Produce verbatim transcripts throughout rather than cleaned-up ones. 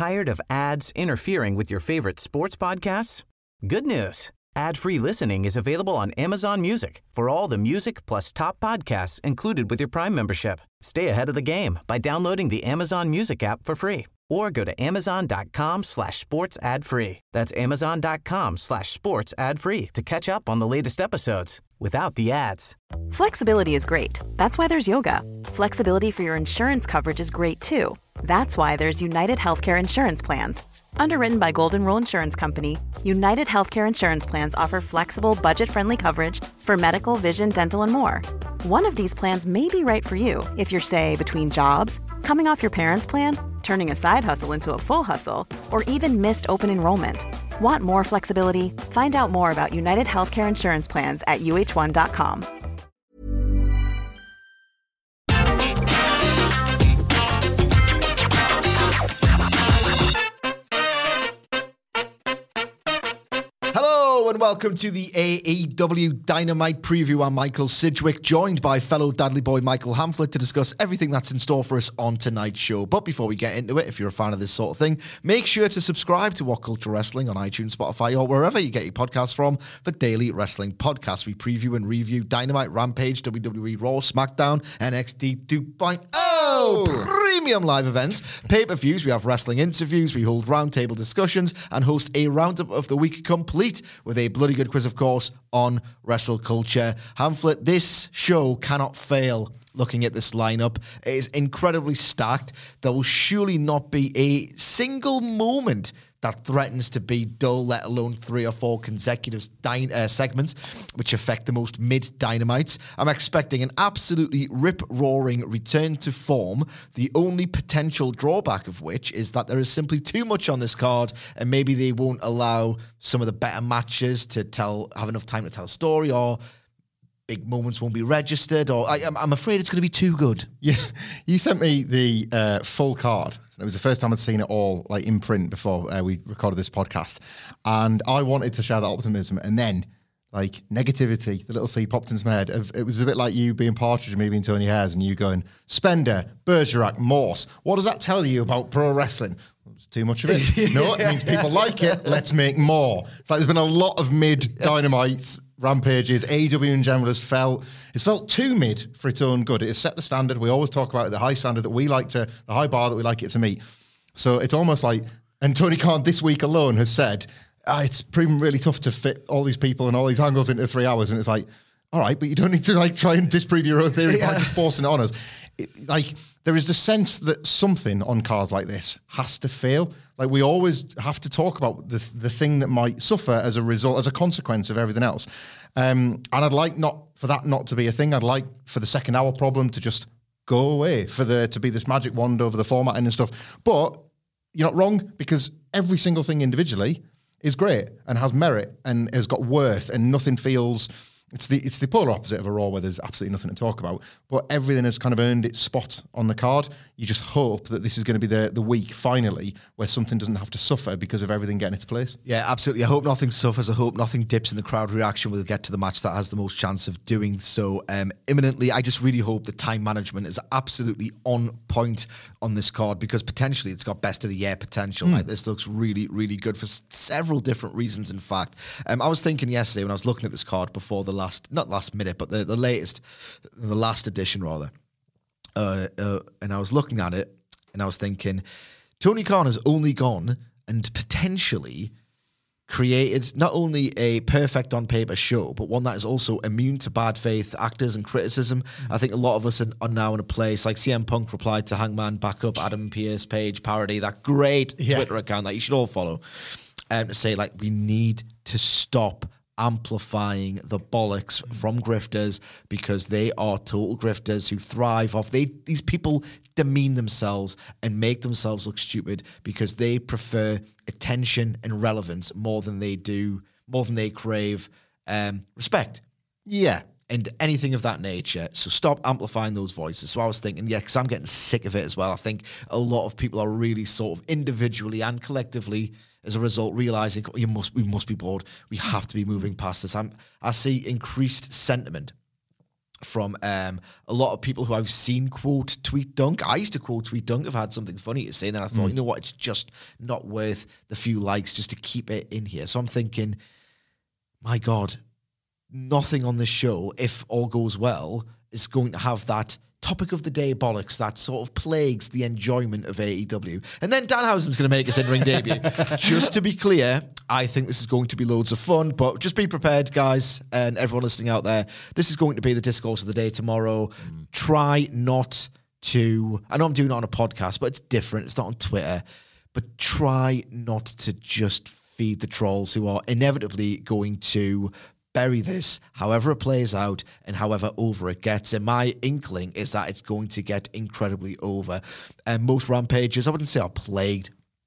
Tired of ads interfering with your favorite sports podcasts? Good news. Ad-free listening is available on Amazon Music for all the music plus top podcasts included with your Prime membership. Stay ahead of the game by downloading the Amazon Music app for free or go to amazon.com slash sports ad free. That's amazon.com slash sports ad free to catch up on the latest episodes without the ads. Flexibility is great. That's why there's yoga. Flexibility for your insurance coverage is great too. That's why there's United Healthcare Insurance Plans. Underwritten by Golden Rule Insurance Company, United Healthcare Insurance Plans offer flexible, budget-friendly coverage for medical, vision, dental, and more. One of these plans may be right for you if you're, say, between jobs, coming off your parents' plan, turning a side hustle into a full hustle, or even missed open enrollment. Want more flexibility? Find out more about United Healthcare Insurance Plans at U H one dot com. And welcome to the A E W Dynamite preview. I'm Michael Sidgwick, joined by fellow Dudley boy Michael Hamflett to discuss everything that's in store for us on tonight's show. But before we get into it, if you're a fan of this sort of thing, make sure to subscribe to What Culture Wrestling on iTunes, Spotify, or wherever you get your podcasts from for daily wrestling podcasts. We preview and review Dynamite, Rampage, W W E Raw, SmackDown, N X T two point oh, premium live events, pay-per-views. We have wrestling interviews, we hold roundtable discussions, and host a roundup of the week complete with a bloody good quiz, of course, on Wrestle Culture. Hamflett, this show cannot fail. Looking at this lineup, it is incredibly stacked. There will surely not be a single moment that threatens to be dull, let alone three or four consecutive dy- uh, segments, which affect the most mid-dynamites. I'm expecting an absolutely rip-roaring return to form, the only potential drawback of which is that there is simply too much on this card, and maybe they won't allow some of the better matches to tell, have enough time to tell a story, or big moments won't be registered, or I, I'm, I'm afraid it's going to be too good. Yeah, you sent me the uh, full card. It was the first time I'd seen it all like in print before uh, we recorded this podcast, and I wanted to share that optimism, and then like negativity, the little seed popped into my head. Of, it was a bit like you being Partridge and me being Tony Hayes, and you going Spender, Bergerac, Morse. What does that tell you about pro wrestling? It's too much of it. No, it means people like it. Let's make more. It's like there's been a lot of mid dynamites. Rampages, A E W in general has felt, it's felt too mid for its own good. It has set the standard. We always talk about it, the high standard that we like to, the high bar that we like it to meet. So it's almost like, and Tony Khan this week alone has said, ah, it's proven really tough to fit all these people and all these angles into three hours. And it's like, all right, but you don't need to like try and disprove your own theory by just forcing it on us. It, like, there is the sense that something on cards like this has to fail. Like, we always have to talk about the the thing that might suffer as a result, as a consequence of everything else. Um, and I'd like not for that not to be a thing. I'd like for the second hour problem to just go away, for there to be this magic wand over the formatting and stuff. But you're not wrong, because every single thing individually is great and has merit and has got worth, and nothing feels... It's the it's the polar opposite of a Raw where there's absolutely nothing to talk about, but everything has kind of earned its spot on the card. You just hope that this is going to be the, the week, finally, where something doesn't have to suffer because of everything getting its place. Yeah, absolutely. I hope nothing suffers. I hope nothing dips in the crowd reaction. We'll get to the match that has the most chance of doing so um, imminently. I just really hope the time management is absolutely on point on this card, because potentially it's got best of the year potential. Mm. Like, this looks really, really good for s- several different reasons, in fact. Um, I was thinking yesterday when I was looking at this card before the last, not last minute, but the, the latest, the last edition rather. Uh, uh, and I was looking at it and I was thinking, Tony Khan has only gone and potentially created not only a perfect on paper show, but one that is also immune to bad faith actors and criticism. Mm-hmm. I think a lot of us are, are now in a place, like C M Punk replied to Hangman back up Adam Pearce page parody, that great yeah. Twitter account that you should all follow, um, to say, like, we need to stop amplifying the bollocks from grifters, because they are total grifters who thrive off they these people demean themselves and make themselves look stupid because they prefer attention and relevance more than they do more than they crave um respect yeah and anything of that nature. So stop amplifying those voices. So I was thinking, yeah, because I'm getting sick of it as well. I think a lot of people are really sort of individually and collectively, as a result, realizing you must, we must be bored. We have to be moving past this. I'm, I see increased sentiment from um, a lot of people who I've seen quote Tweet Dunk. I used to quote Tweet Dunk. I've had something funny to say, and then I thought, mm. you know what, it's just not worth the few likes just to keep it in here. So I'm thinking, my God, nothing on this show, if all goes well, is going to have that topic of the day bollocks that sort of plagues the enjoyment of A E W. And then Danhausen's going to make his in-ring debut. Just to be clear, I think this is going to be loads of fun, but just be prepared, guys, and everyone listening out there. This is going to be the discourse of the day tomorrow. Mm. Try not to, I know I'm doing it on a podcast, but it's different. It's not on Twitter, but try not to just feed the trolls who are inevitably going to bury this, however it plays out and however over it gets. And my inkling is that it's going to get incredibly over. And most rampages, I wouldn't say are plagued,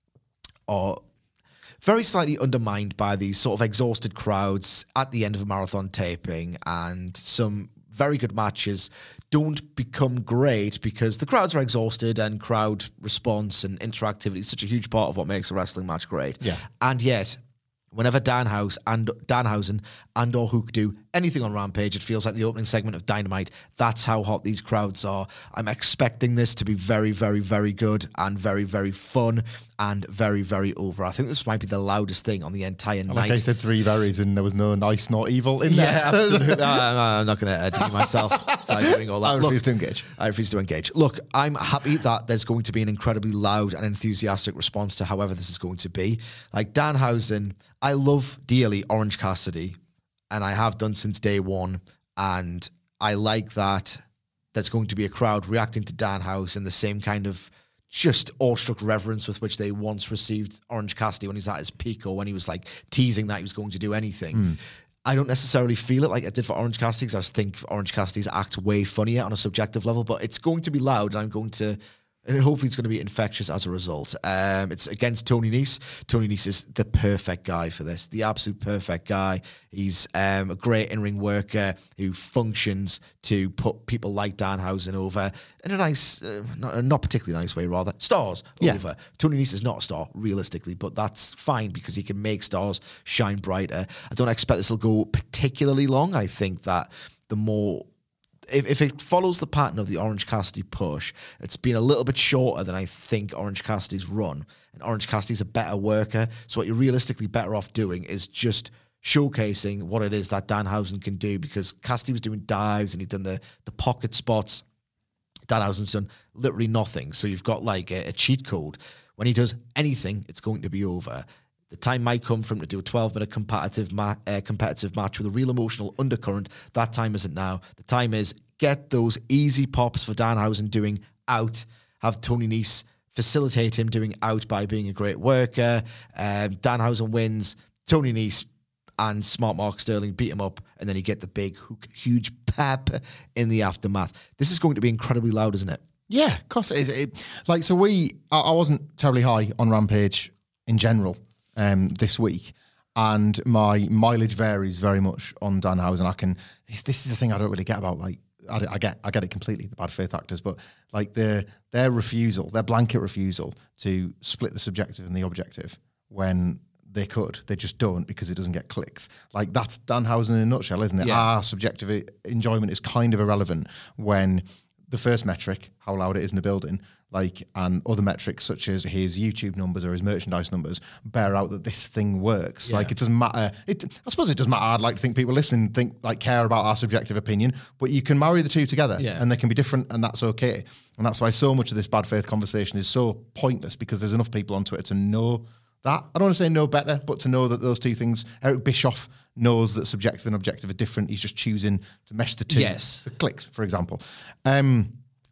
or very slightly undermined by these sort of exhausted crowds at the end of a marathon taping, and some very good matches don't become great because the crowds are exhausted, and crowd response and interactivity is such a huge part of what makes a wrestling match great. Yeah. And yet, whenever Danhausen and Danhausen and or Hook do anything on Rampage, it feels like the opening segment of Dynamite. That's how hot these crowds are. I'm expecting this to be very, very, very good and very, very fun and very, very over. I think this might be the loudest thing on the entire night. Like I said, three berries and there was no nice nor evil in there. Yeah, absolutely. no, I'm not going to do myself by doing all that. I refuse Look, to engage. I refuse to engage. Look, I'm happy that there's going to be an incredibly loud and enthusiastic response to however this is going to be. Like Danhausen, I love dearly Orange Cassidy, and I have done since day one, and I like that there's going to be a crowd reacting to Danhausen in the same kind of just awestruck reverence with which they once received Orange Cassidy when he's at his peak, or when he was like teasing that he was going to do anything. Mm. I don't necessarily feel it like I did for Orange Cassidy, because I just think Orange Cassidy's act way funnier on a subjective level, but it's going to be loud, and I'm going to... and hopefully it's going to be infectious as a result. Um, it's against Tony Nese. Tony Nese is the perfect guy for this, the absolute perfect guy. He's um, a great in-ring worker who functions to put people like Danhausen over in a nice, uh, not, not particularly nice way, rather. Stars yeah. over. Tony Nese is not a star, realistically, but that's fine because he can make stars shine brighter. I don't expect this will go particularly long. I think that the more... If, if it follows the pattern of the Orange Cassidy push, it's been a little bit shorter than I think Orange Cassidy's run. And Orange Cassidy's a better worker. So what you're realistically better off doing is just showcasing what it is that Danhausen can do, because Cassidy was doing dives and he'd done the, the pocket spots. Danhausen's done literally nothing. So you've got like a, a cheat code. When he does anything, it's going to be over. The time might come for him to do a twelve-minute competitive, ma- uh, competitive match with a real emotional undercurrent. That time isn't now. The time is get those easy pops for Danhausen doing out. Have Tony Nese facilitate him doing out by being a great worker. Um, Danhausen wins. Tony Nese and Smart Mark Sterling beat him up, and then you get the big, huge pep in the aftermath. This is going to be incredibly loud, isn't it? Yeah, of course it is. It, like, so we, I, I wasn't terribly high on Rampage in general. Um, this week, and my mileage varies very much on Danhausen. I can. This, this is the thing I don't really get about. Like, I, I get, I get it completely. The bad faith actors, but like their their refusal, their blanket refusal to split the subjective and the objective when they could, they just don't, because it doesn't get clicks. Like, that's Danhausen in a nutshell, isn't it? Yeah. Our subjective enjoyment is kind of irrelevant when the first metric, how loud it is in the building, like, and other metrics such as his YouTube numbers or his merchandise numbers bear out that this thing works. Yeah. Like, it doesn't matter. It, I suppose it doesn't matter. I'd like to think people listening think, like, care about our subjective opinion, but you can marry the two together, yeah. and they can be different, and that's okay. And that's why so much of this bad faith conversation is so pointless, because there's enough people on Twitter to know that. I don't want to say know better, but to know that those two things, Eric Bischoff knows that subjective and objective are different. He's just choosing to mesh the two yes. for clicks, for example. Um,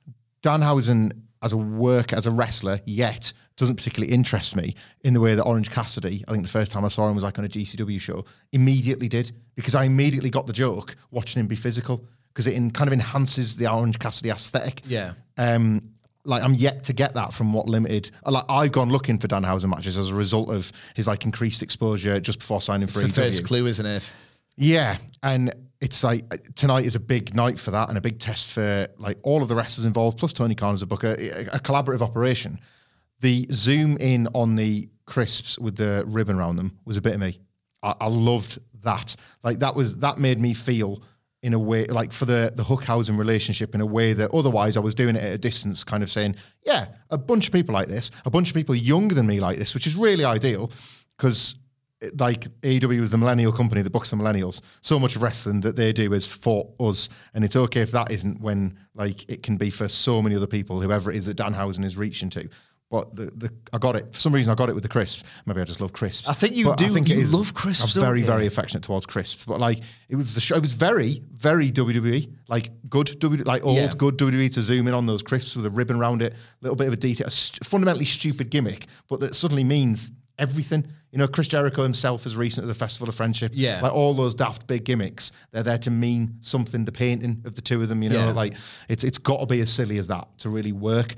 Danhausen, as a worker, as a wrestler, yet doesn't particularly interest me in the way that Orange Cassidy, I think the first time I saw him was like on a G C W show, immediately did, because I immediately got the joke watching him be physical, because it in, kind of enhances the Orange Cassidy aesthetic. Yeah. Um, like, I'm yet to get that from what limited. Like, I've gone looking for Danhausen matches as a result of his like increased exposure just before signing for A E W. It's the first clue, isn't it? Yeah, and it's like tonight is a big night for that, and a big test for like all of the wrestlers involved, plus Tony Khan as a booker, a, a collaborative operation. The zoom in on the crisps with the ribbon around them was a bit of me. I, I loved that. Like, that was that made me feel in a way, like for the, the Hookhausen relationship in a way that otherwise I was doing it at a distance, kind of saying, yeah, a bunch of people like this, a bunch of people younger than me like this, which is really ideal because like A E W is the millennial company that books the millennials. So much of wrestling that they do is for us. And it's okay if that isn't when like it can be for so many other people, whoever it is that Danhausen is reaching to. But the, the I got it. For some reason, I got it with the crisps. Maybe I just love crisps. I think you but do. I think you it is, love crisps. I'm very, don't you? very affectionate towards crisps. But like, it was the show. It was very, very W W E. Like good W, like old Yeah. good W W E to zoom in on those crisps with a ribbon around it, a little bit of a detail. A st- fundamentally stupid gimmick, but that suddenly means everything. You know, Chris Jericho himself is recent at the Festival of Friendship. Yeah. Like all those daft big gimmicks, they're there to mean something. The painting of the two of them, you know, Yeah. like it's it's got to be as silly as that to really work.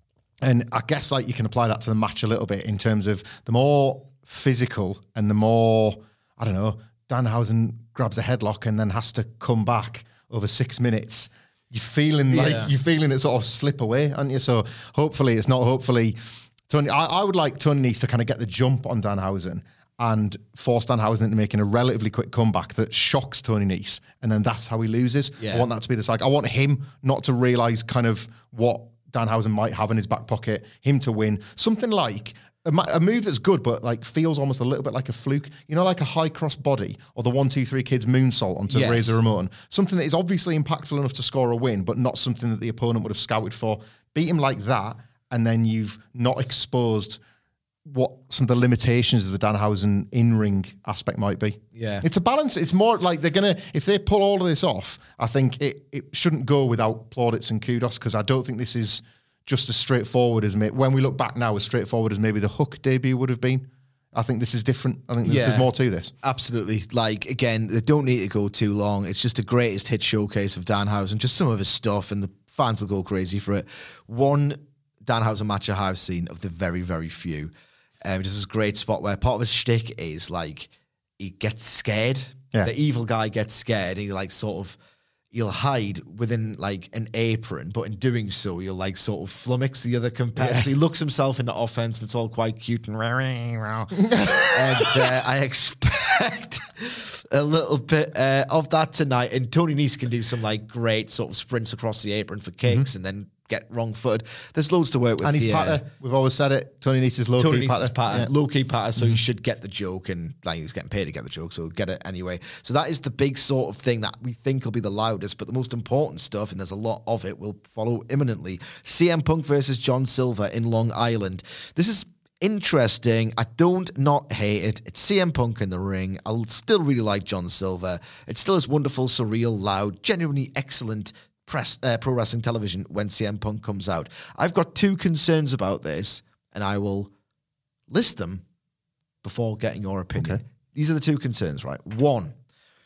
And I guess like you can apply that to the match a little bit in terms of the more physical and the more, I don't know, Danhausen grabs a headlock and then has to come back over six minutes. You're feeling like Yeah. you're feeling it sort of slip away, aren't you? So hopefully it's not hopefully Tony. I, I would like Tony Nese to kind of get the jump on Danhausen and force Danhausen into making a relatively quick comeback that shocks Tony Nese, and then that's how he loses. Yeah. I want that to be the cycle. I want him not to realise kind of what Danhausen might have in his back pocket, him to win. Something like a, ma- a move that's good, but like feels almost a little bit like a fluke. You know, like a high cross body or the one, two, three kids moonsault onto Yes. Razor Ramon. Something that is obviously impactful enough to score a win, but not something that the opponent would have scouted for. Beat him like that, and then you've not exposed what some of the limitations of the Danhausen in-ring aspect might be. Yeah. It's a balance. It's more like they're going to, if they pull all of this off, I think it, it shouldn't go without plaudits and kudos, because I don't think this is just as straightforward as, when we look back now, as straightforward as maybe the Hook debut would have been. I think this is different. I think there's, Yeah. there's more to this. Absolutely. Like, again, they don't need to go too long. It's just the greatest hit showcase of Danhausen, just some of his stuff, and the fans will go crazy for it. One Danhausen match I have seen of the very, very few. Um, just this great spot where part of his shtick is like he gets scared. Yeah. The evil guy gets scared. And he like sort of he'll hide within like an apron, but in doing so, he'll like sort of flummox the other competitor. Yeah. So he looks himself into offense, and it's all quite cute and rah, rah, rah. And uh, I expect a little bit uh, of that tonight. And Tony Nese can do some like great sort of sprints across the apron for kicks, Mm-hmm. and then get wrong footed. There's loads to work with. And he's here. patter. We've always said it. Tony Nese's low Tony key Nese's patter. patter, Yeah. low key patter, so he should get the joke, and like he's getting paid to get the joke, so get it anyway. So that is the big sort of thing that we think will be the loudest, but the most important stuff, and there's a lot of it, will follow imminently. C M Punk versus John Silver in Long Island. This is interesting. I don't not hate it. It's C M Punk in the ring. I'll still really like John Silver. It still is wonderful, surreal, loud, genuinely excellent press uh, pro wrestling television when C M Punk comes out. I've got two concerns about this, and I will list them before getting your opinion. Okay. These are the two concerns, right? One,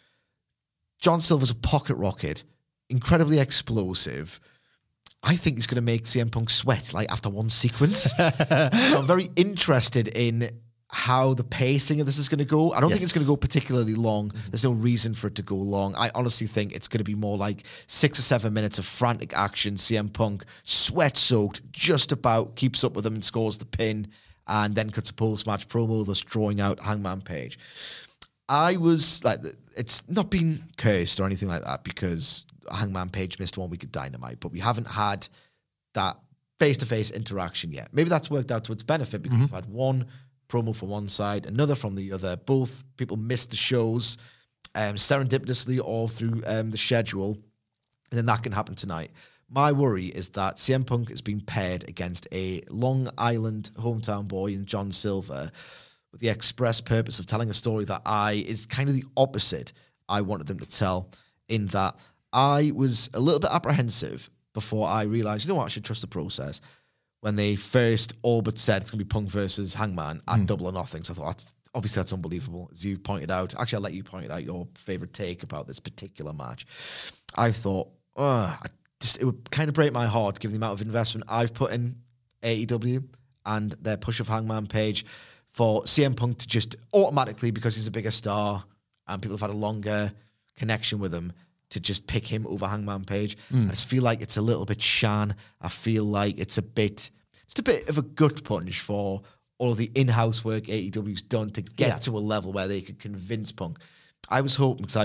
John Silver's a pocket rocket, incredibly explosive. I think he's going to make C M Punk sweat like after one sequence. So I'm very interested in how the pacing of this is going to go. I don't think it's Yes. going to go particularly long. There's no reason for it to go long. I honestly think it's going to be more like six or seven minutes of frantic action. C M Punk, sweat-soaked, just about keeps up with them and scores the pin, and then cuts a post-match promo thus drawing out Hangman Page. I was like, it's not been cursed or anything like that because Hangman Page missed one week of Dynamite, but we haven't had that face-to-face interaction yet. Maybe that's worked out to its benefit because we've had one promo from one side, another from the other. Both people missed the shows um, serendipitously all through um, the schedule, and then that can happen tonight. My worry is that C M Punk is being paired against a Long Island hometown boy in John Silver with the express purpose of telling a story that I is kind of the opposite I wanted them to tell, in that I was a little bit apprehensive before I realized, you know what, I should trust the process. When they first all but said it's going to be Punk versus Hangman at Double or Nothing. So I thought, that's, obviously that's unbelievable. As you pointed out, actually I'll let you point out your favorite take about this particular match. I thought, uh, I just it would kind of break my heart given the amount of investment I've put in A E W and their push of Hangman Page, for C M Punk to just automatically, because he's a bigger star and people have had a longer connection with him, to just pick him over Hangman Page. I just feel like it's a little bit shan. I feel like it's a bit, just a bit of a gut punch for all of the in-house work A E W's done to get Yeah. to a level where they could convince Punk. I was hoping, because I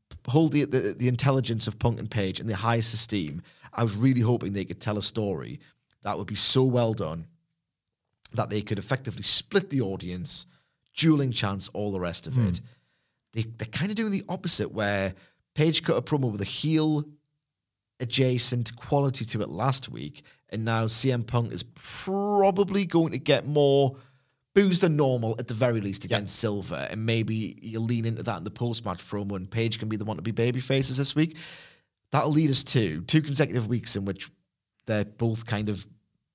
hold the, the the intelligence of Punk and Page in the highest esteem. I was really hoping they could tell a story that would be so well done that they could effectively split the audience, dueling chants, all the rest of mm. it. They, they're kind of doing the opposite, where Page cut a promo with a heel adjacent quality to it last week, and now C M Punk is probably going to get more booze than normal at the very least against yep. Silver, and maybe you'll lean into that in the post-match promo, and Page can be the one to be baby faces this week. That'll lead us to two consecutive weeks in which they're both kind of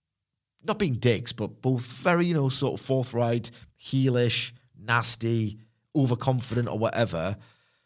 not being dicks, but both very, you know, sort of forthright, heelish, nasty, overconfident or whatever.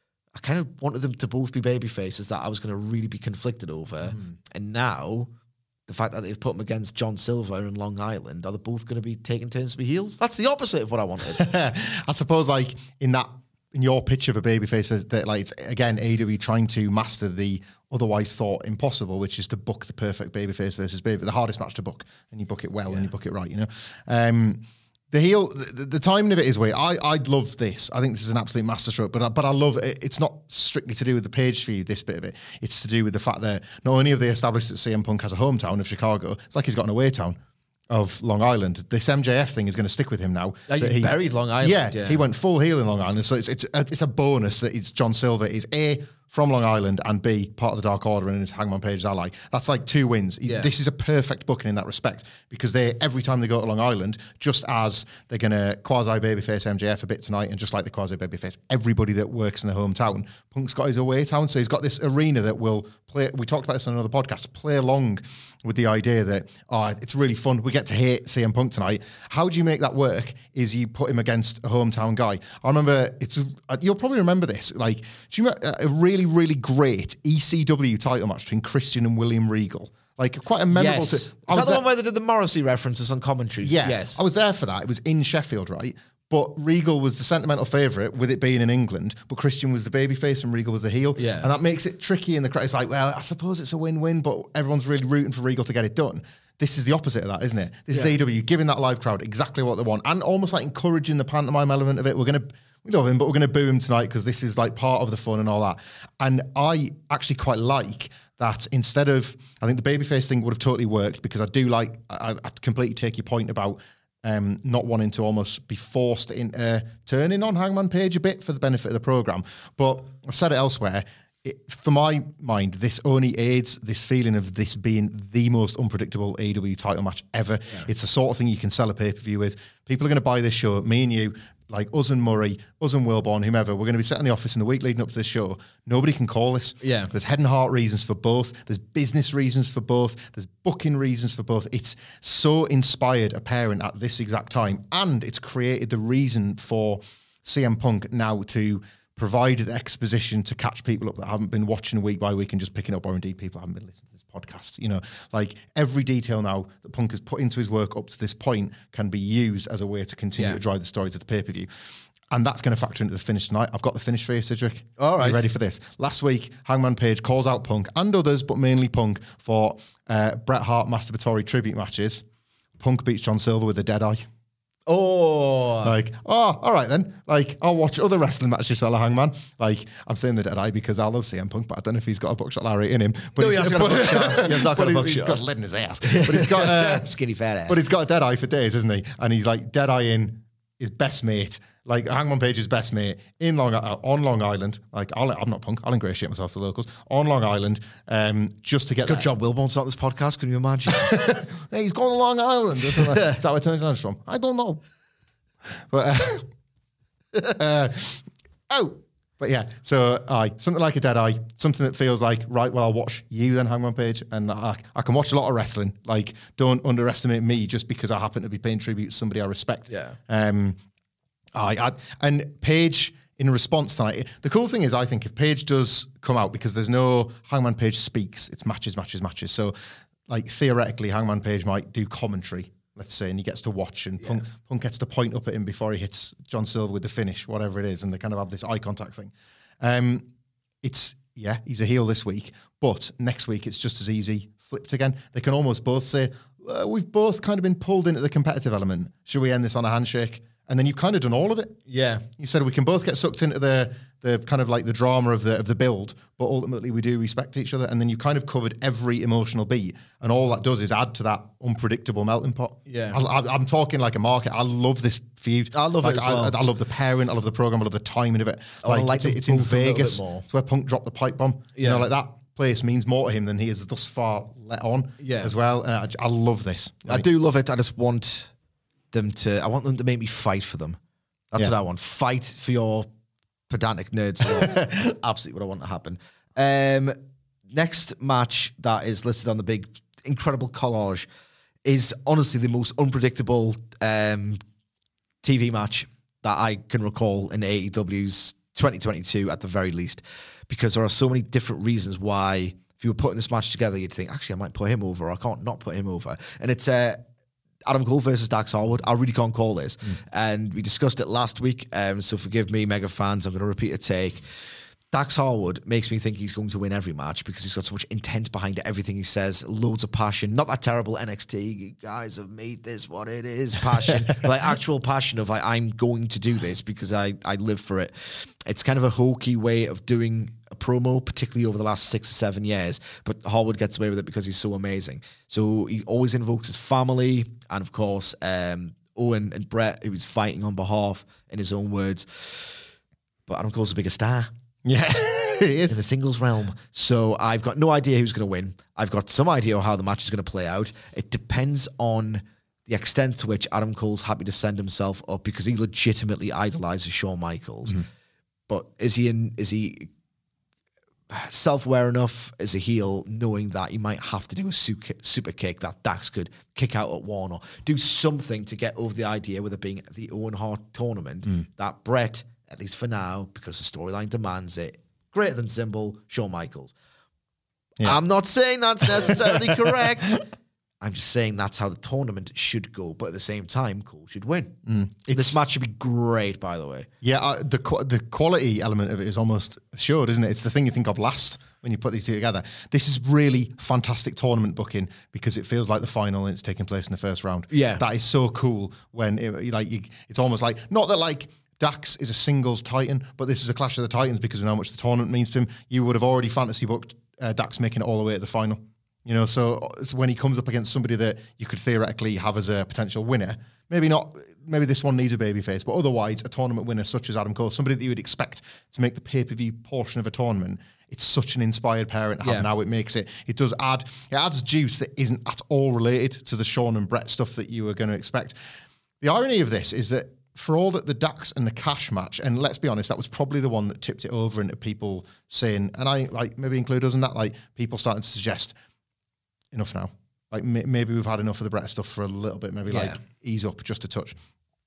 I kind of wanted them to both be baby faces that I was going to really be conflicted over. Mm. And now, the fact that they've put them against John Silver and Long Island, are they both going to be taking turns to be heels? That's the opposite of what I wanted. I suppose, like, in that, in your pitch of a babyface, that, like, it's, again, A E W trying to master the otherwise thought impossible, which is to book the perfect babyface versus baby, the hardest match to book, and you book it well yeah. and you book it right, you know? Um, The heel, the, the timing of it is weird. I, I'd love this. I think this is an absolute masterstroke, but I, but I love it. It's not strictly to do with the Page feud, this bit of it. It's to do with the fact that not only have they established that C M Punk has a hometown of Chicago, it's like he's got an away town of Long Island. This M J F thing is going to stick with him now. Yeah, he buried Long Island. Yeah, yeah, he went full heel in Long Island. So it's it's a, it's a bonus that it's John Silver is A, from Long Island, and B, part of the Dark Order and is Hangman Page's ally. That's like two wins. Yeah. This is a perfect booking in that respect, because they every time they go to Long Island, just as they're going to quasi-babyface M J F a bit tonight, and just like the quasi-babyface, everybody that works in the hometown, Punk's got his away town, so he's got this arena that will play, we talked about this on another podcast, play along with the idea that, oh, it's really fun, we get to hate C M Punk tonight. How do you make that work is you put him against a hometown guy. I remember, it's you'll probably remember this, like, do you remember a really, really great E C W title match between Christian and William Regal? Like, quite a memorable... Yes. T- Is that the there. one where they did the Morrissey references on commentary? Yeah. Yes. I was there for that. It was in Sheffield, right? But Regal was the sentimental favourite, with it being in England, but Christian was the babyface and Regal was the heel. Yeah. And that makes it tricky in the crowd. It's like, well, I suppose it's a win-win, but everyone's really rooting for Regal to get it done. This is the opposite of that, isn't it? This yeah. is A E W giving that live crowd exactly what they want, and almost like encouraging the pantomime element of it. We're going to... We love him, but we're going to boo him tonight because this is like part of the fun and all that. And I actually quite like that instead of, I think the babyface thing would have totally worked, because I do like, I, I completely take your point about um, not wanting to almost be forced into turning on Hangman Page a bit for the benefit of the program. But I've said it elsewhere. It, for my mind, this only aids this feeling of this being the most unpredictable A E W title match ever. Yeah. It's the sort of thing you can sell a pay-per-view with. People are going to buy this show, me and you, like us and Murray, us and Wilborn, whomever. We're going to be sitting in the office in the week leading up to this show. Nobody can call this. Yeah. There's head and heart reasons for both. There's business reasons for both. There's booking reasons for both. It's so inspired a parent at this exact time. And it's created the reason for C M Punk now to provide the exposition to catch people up that haven't been watching week by week and just picking up, or indeed people haven't been listening to this podcast. You know, like every detail now that Punk has put into his work up to this point can be used as a way to continue yeah. to drive the story to the pay-per-view. And that's going to factor into the finish tonight. I've got the finish for you, Sidgwick. All right. Are you ready for this? Last week, Hangman Page calls out Punk and others, but mainly Punk, for uh, Bret Hart masturbatory tribute matches. Punk beats John Silver with a dead eye. Oh, like, oh, all right then. Like, I'll watch other wrestling matches, Sella Hangman. Like, I'm saying the dead eye because I love C M Punk, but I don't know if he's got a buckshot Larry in him. But no, he has got a buckshot. He has not got a buckshot. He's got lead in his ass. But he's got uh, skinny fat ass. But he's got a dead eye for days, isn't he? And he's like dead eye in his best mate, like Hangman Page's best mate in Long uh, on Long Island. Like, I'll, I'm not Punk. I'll ingratiate myself to the locals on Long Island, um, just to get. Good job, Wilborn, start this podcast. Can you imagine? Hey, he's going to Long Island. Is that where Tony's from? I don't know. But uh, uh, oh, but yeah. So, aye, something like a dead eye, something that feels like, right, well, I'll watch you then, Hangman Page, and I, I can watch a lot of wrestling. Like, don't underestimate me just because I happen to be paying tribute to somebody I respect. Yeah. Um. I, I and Page in response tonight. The cool thing is, I think if Page does come out, because there's no Hangman Page speaks, it's matches, matches, matches. So, like theoretically, Hangman Page might do commentary, let's say, and he gets to watch, and yeah. Punk, Punk gets to point up at him before he hits John Silver with the finish, whatever it is, and they kind of have this eye contact thing. Um, it's, yeah, he's a heel this week, but next week it's just as easy, flipped again. They can almost both say, uh, we've both kind of been pulled into the competitive element. Should we end this on a handshake? and then you've kind of done all of it. Yeah. You said we can both get sucked into the the kind of like the drama of the of the build, but ultimately we do respect each other. And then you kind of covered every emotional beat, and all that does is add to that unpredictable melting pot. Yeah. I, I, I'm talking like a market. I love this feud. I love like, it as I, well. I, I love the pairing. I love the program. I love the timing of it. I wanna Like, like it's, them it's in both a little bit Vegas. more. It's where Punk dropped the pipe bomb. You Yeah. know, like that place means more to him than he has thus far let on. Yeah. As well. And I, I love this. I Like, do love it. I just want them to, I want them to make me fight for them. That's Yeah. what I want. Fight for your pedantic nerds. That's absolutely what I want to happen. Um, next match that is listed on the big, incredible collage is honestly the most unpredictable um, T V match that I can recall in A E W's twenty twenty-two at the very least, because there are so many different reasons why if you were putting this match together, you'd think, actually, I might put him over, or I can't not put him over. And it's uh, Adam Cole versus Dax Harwood. I really can't call this. Mm. And we discussed it last week, um, so forgive me, mega fans, I'm going to repeat a take. Dax Harwood makes me think he's going to win every match because he's got so much intent behind everything he says, loads of passion. Not that terrible N X T, you guys have made this what it is, passion. Like actual passion of like, I'm going to do this because I, I live for it. It's kind of a hokey way of doing a promo, particularly over the last six or seven years. But Harwood gets away with it because he's so amazing. So he always invokes his family and, of course, um, Owen and Brett, who he's fighting on behalf in his own words. But Adam Cole's a bigger star. Yeah, it is. In the singles realm. So I've got no idea who's going to win. I've got some idea how the match is going to play out. It depends on the extent to which Adam Cole's happy to send himself up because he legitimately idolizes Shawn Michaels. Mm-hmm. But is he in, is he self-aware enough as a heel knowing that he might have to do a super kick that Dax could kick out at one or do something to get over the idea with it being the Owen Hart tournament mm. that Brett, at least for now, because the storyline demands it, greater than symbol, Shawn Michaels. Yeah. I'm not saying that's necessarily correct. I'm just saying that's how the tournament should go. But at the same time, Cole should win. Mm. This match should be great, by the way. Yeah, uh, the the quality element of it is almost assured, isn't it? It's the thing you think of last when you put these two together. This is really fantastic tournament booking because it feels like the final and it's taking place in the first round. Yeah. That is so cool when it, like you, it's almost like, not that like, Dax is a singles titan, but this is a clash of the titans because of how much the tournament means to him. You would have already fantasy booked uh, Dax making it all the way to the final. You know, so, so when he comes up against somebody that you could theoretically have as a potential winner, maybe not, maybe this one needs a babyface, but otherwise a tournament winner such as Adam Cole, somebody that you would expect to make the pay-per-view portion of a tournament, it's such an inspired parent to have yeah. now. It makes it, it does add, it adds juice that isn't at all related to the Shawn and Brett stuff that you were going to expect. The irony of this is that for all that the Dax and the Cash match, and let's be honest, that was probably the one that tipped it over into people saying, and I like maybe include us in that, like people starting to suggest, enough now. Like m- maybe we've had enough of the Brett stuff for a little bit, maybe yeah. like ease up just a touch.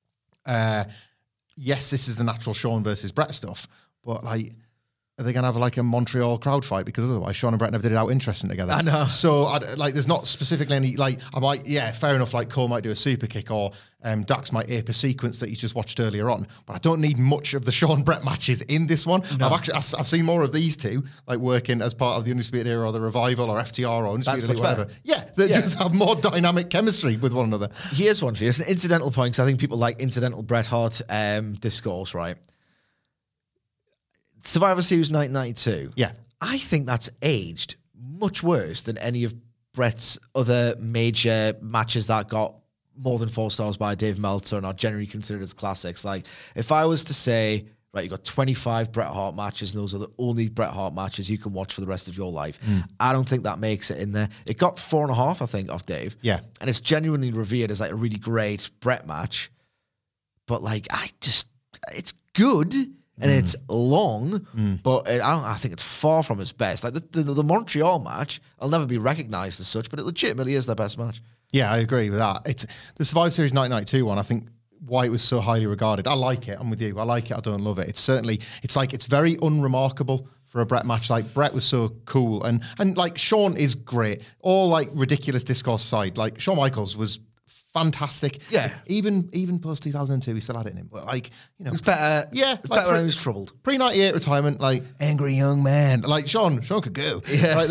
Uh, yes, this is the natural Shawn versus Brett stuff, but like, are they going to have like a Montreal crowd fight? Because otherwise Shawn and Brett never did it out interesting together. I know. So I'd, like, there's not specifically any, like, I might, yeah, fair enough, like Cole might do a super kick or um, Dax might ape a sequence that he's just watched earlier on, but I don't need much of the Shawn Brett matches in this one. No. I've actually, I've seen more of these two, like working as part of the Undisputed Era or the Revival or F T R or Undisputed Elite, whatever. Better. Yeah, they yeah. just have more dynamic chemistry with one another. Here's one for you. It's an incidental point, because I think people like incidental Bret Hart um, discourse, right? Survivor Series nineteen ninety-two. Yeah. I think that's aged much worse than any of Bret's other major matches that got more than four stars by Dave Meltzer and are generally considered as classics. Like, if I was to say, right, you got twenty-five Bret Hart matches and those are the only Bret Hart matches you can watch for the rest of your life, mm. I don't think that makes it in there. It got four and a half, I think, off Dave. Yeah. And it's genuinely revered as like a really great Bret match. But like, I just, it's good. And mm. it's long, mm. but I don't. I think it's far from its best. Like the, the the Montreal match, I'll never be recognised as such, but it legitimately is their best match. Yeah, I agree with that. It's the Survivor Series nineteen ninety-two one. I think why it was so highly regarded. I like it. I'm with you. I like it. I don't love it. It's certainly. It's like it's very unremarkable for a Bret match. Like Bret was so cool, and and like Shawn is great. All like ridiculous discourse aside, like Shawn Michaels was fantastic. Yeah. Even even post two thousand two, he still had it in him. But like, you know. It's better. Yeah. It's like better pre, when he was troubled. Pre ninety-eight retirement, like, angry young man. Like, Shawn, Shawn could go. Yeah. Like, the,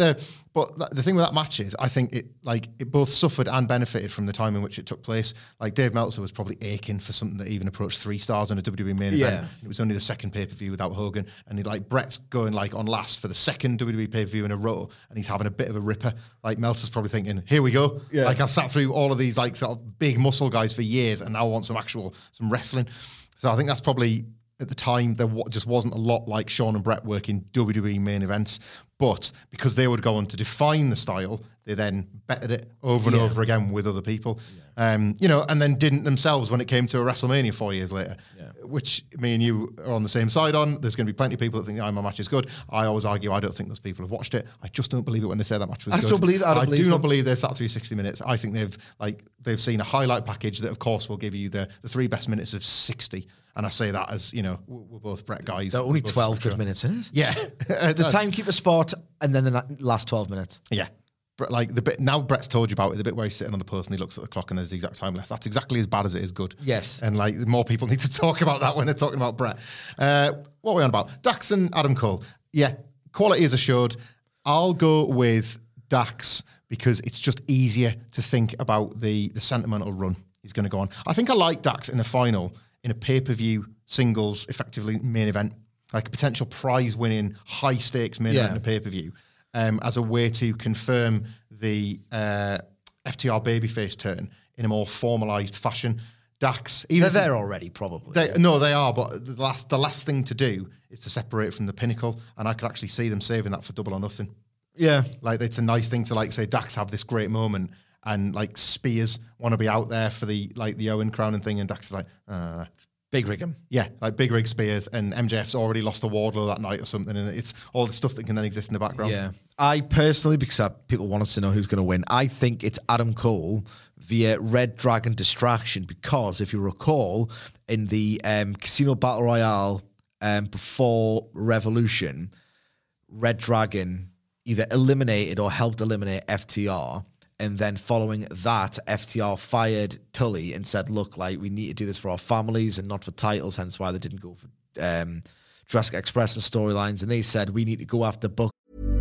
But th- the thing with that match is, I think it like it both suffered and benefited from the time in which it took place. Like Dave Meltzer was probably aching for something that even approached three stars on a W W E main Yeah. event. It was only the second pay per view without Hogan, and he, like Brett's going like on last for the second W W E pay per view in a row, and he's having a bit of a ripper. Like Meltzer's probably thinking, "Here we go." Yeah. Like I've sat through all of these like sort of big muscle guys for years, and now I want some actual some wrestling. So I think that's probably. At the time, there w- just wasn't a lot like Shawn and Brett working W W E main events. But because they would go on to define the style, they then bettered it over and Yeah. over again with other people. Yeah. Um, you know, and then didn't themselves when it came to a WrestleMania four years later, Yeah. which me and you are on the same side on. There's going to be plenty of people that think, oh, my match is good. I always argue, I don't think those people have watched it. I just don't believe it when they say that match was I good. still believe it. I don't believe do them. not believe they sat through sixty minutes. I think they've like they've seen a highlight package that, of course, will give you the, the three best minutes of sixty. And I say that as, you know, we're both Brett guys. There are only We're both twelve good sure. minutes in it. Yeah. The timekeeper spot and then the na- last twelve minutes. Yeah. Brett, like the bit now Brett's told you about it, the bit where he's sitting on the post and he looks at the clock and there's the exact time left. That's exactly as bad as it is good. Yes. And like more people need to talk about that when they're talking about Brett. Uh, what are we on about? Dax and Adam Cole. Yeah. Quality is assured. I'll go with Dax because it's just easier to think about the, the sentimental run he's going to go on. I think I like Dax in the final in a pay-per-view singles, effectively main event, like a potential prize-winning, high-stakes main Yeah. event in a pay-per-view, um, as a way to confirm the uh, F T R babyface turn in a more formalised fashion. Dax, even They're if- there already, probably. they, no, they are, but the last the last thing to do is to separate from the Pinnacle, and I could actually see them saving that for Double or Nothing. Yeah. Like, it's a nice thing to, like, say, Dax have this great moment, and, like, Spears want to be out there for the, like, the Owen crown and thing, and Dax is like, uh, Big Righam. yeah, like Big Rig Spears, and M J F's already lost a Wardlow that night or something, and it's all the stuff that can then exist in the background. Yeah. I personally, because I, people want us to know who's going to win, I think it's Adam Cole via Red Dragon distraction, because if you recall, in the um, Casino Battle Royale um, before Revolution, Red Dragon either eliminated or helped eliminate F T R. And then following that, F T R fired Tully and said, look, like, we need to do this for our families and not for titles, hence why they didn't go for um, Jurassic Express and storylines. And they said, we need to go after Buck.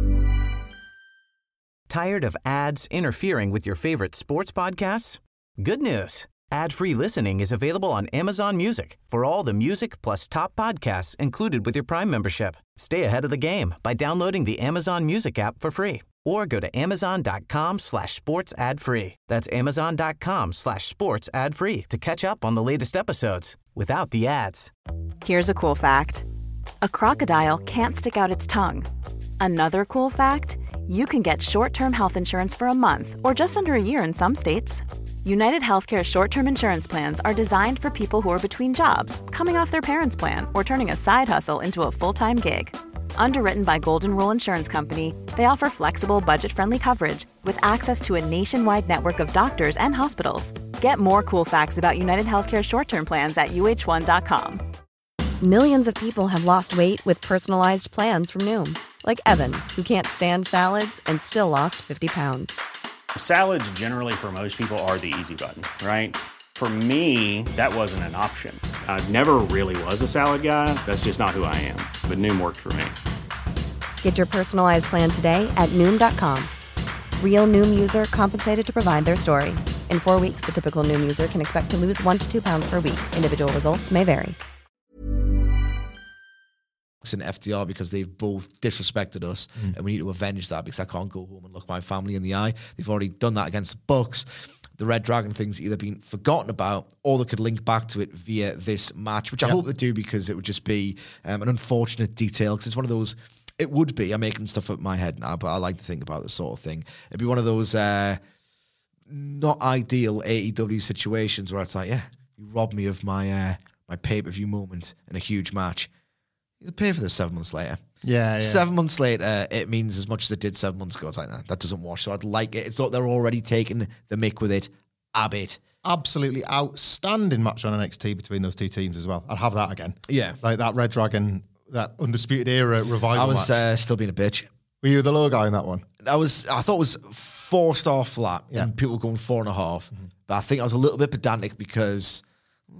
Tired of ads interfering with your favorite sports podcasts? Good news. Ad-free listening is available on Amazon Music for all the music plus top podcasts included with your Prime membership. Stay ahead of the game by downloading the Amazon Music app for free or go to amazon.com slash sports ad free. That's amazon.com slash sports ad free to catch up on the latest episodes without the ads. Here's a cool fact. A crocodile can't stick out its tongue. Another cool fact, you can get short-term health insurance for a month or just under a year in some states. United Healthcare short-term insurance plans are designed for people who are between jobs, coming off their parents' plan, or turning a side hustle into a full-time gig. Underwritten by Golden Rule Insurance Company, they offer flexible, budget-friendly coverage with access to a nationwide network of doctors and hospitals. Get more cool facts about United Healthcare short-term plans at U H one dot com. Millions of people have lost weight with personalized plans from Noom. Like Evan, who can't stand salads and still lost fifty pounds. Salads generally for most people are the easy button, right? For me, that wasn't an option. I never really was a salad guy. That's just not who I am. But Noom worked for me. Get your personalized plan today at Noom dot com. Real Noom user compensated to provide their story. In four weeks, the typical Noom user can expect to lose one to two pounds per week. Individual results may vary. And F T R, because they've both disrespected us, mm. and we need to avenge that, because I can't go home and look my family in the eye. They've already done that against the Bucks. The Red Dragon thing's either been forgotten about, or they could link back to it via this match, which I yep. hope they do, because it would just be um, an unfortunate detail, because it's one of those, it would be, I'm making stuff up in my head now, but I like to think about this sort of thing. It'd be one of those uh, not ideal A E W situations where it's like, yeah, you robbed me of my uh, my pay-per-view moment in a huge match. You'll pay for this seven months later. Yeah, yeah. Seven months later, it means as much as it did seven months ago. It's like, nah, that doesn't wash. So I'd like it. It's not they're already taking the mick with it. A bit. Absolutely outstanding match on N X T between those two teams as well. I'd have that again. Yeah. Like that Red Dragon, that Undisputed Era revival I was match. uh, still being a bitch. Were you the low guy in that one? I was. I thought it was four star flat, Yeah. and people were going four and a half. Mm-hmm. But I think I was a little bit pedantic because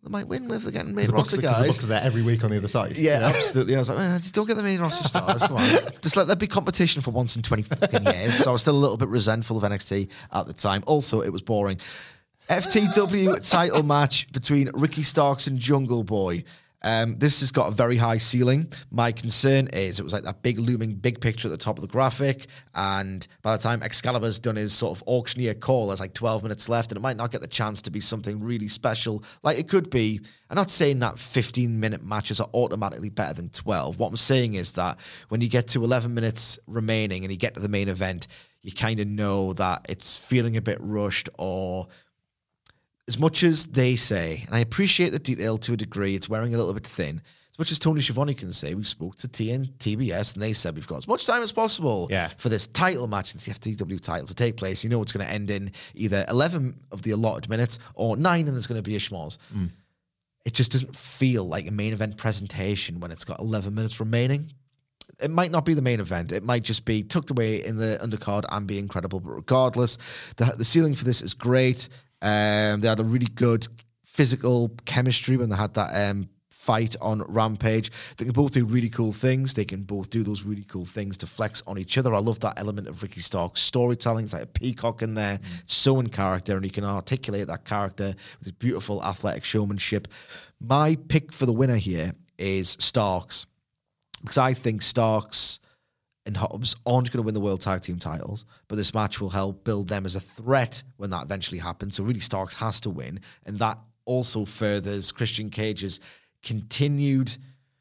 they might win with getting main The Bucks, roster because the guys. Bucks are there every week on the other side. Yeah, absolutely. I was like, eh, don't get the main roster stars. Come on. Just let there be competition for once in twenty fucking years. So I was still a little bit resentful of N X T at the time. Also, it was boring. F T W title match between Ricky Starks and Jungle Boy. Um, this has got a very high ceiling. My concern is it was like that big looming big picture at the top of the graphic, and by the time Excalibur's done his sort of auctioneer call, there's like twelve minutes left, and it might not get the chance to be something really special like it could be. I'm not saying that fifteen-minute matches are automatically better than twelve. What I'm saying is that when you get to eleven minutes remaining and you get to the main event, you kind of know that it's feeling a bit rushed, or as much as they say, and I appreciate the detail to a degree, it's wearing a little bit thin. As much as Tony Schiavone can say, we spoke to T N T B S and they said we've got as much time as possible yeah. for this title match, it's the F T W title, to take place. You know it's going to end in either eleven of the allotted minutes or nine and there's going to be a schmoz. Mm. It just doesn't feel like a main event presentation when it's got eleven minutes remaining. It might not be the main event. It might just be tucked away in the undercard and be incredible. But regardless, the, the ceiling for this is great. Um, they had a really good physical chemistry when they had that um, fight on Rampage. They can both do really cool things. They can both do those really cool things to flex on each other. I love that element of Ricky Stark's storytelling. It's like a peacock in there, mm. so in character, and he can articulate that character with his beautiful athletic showmanship. My pick for the winner here is Starks, because I think Starks and Hobbs aren't going to win the World Tag Team titles, but this match will help build them as a threat when that eventually happens. So really Starks has to win, and that also furthers Christian Cage's continued,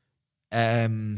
um,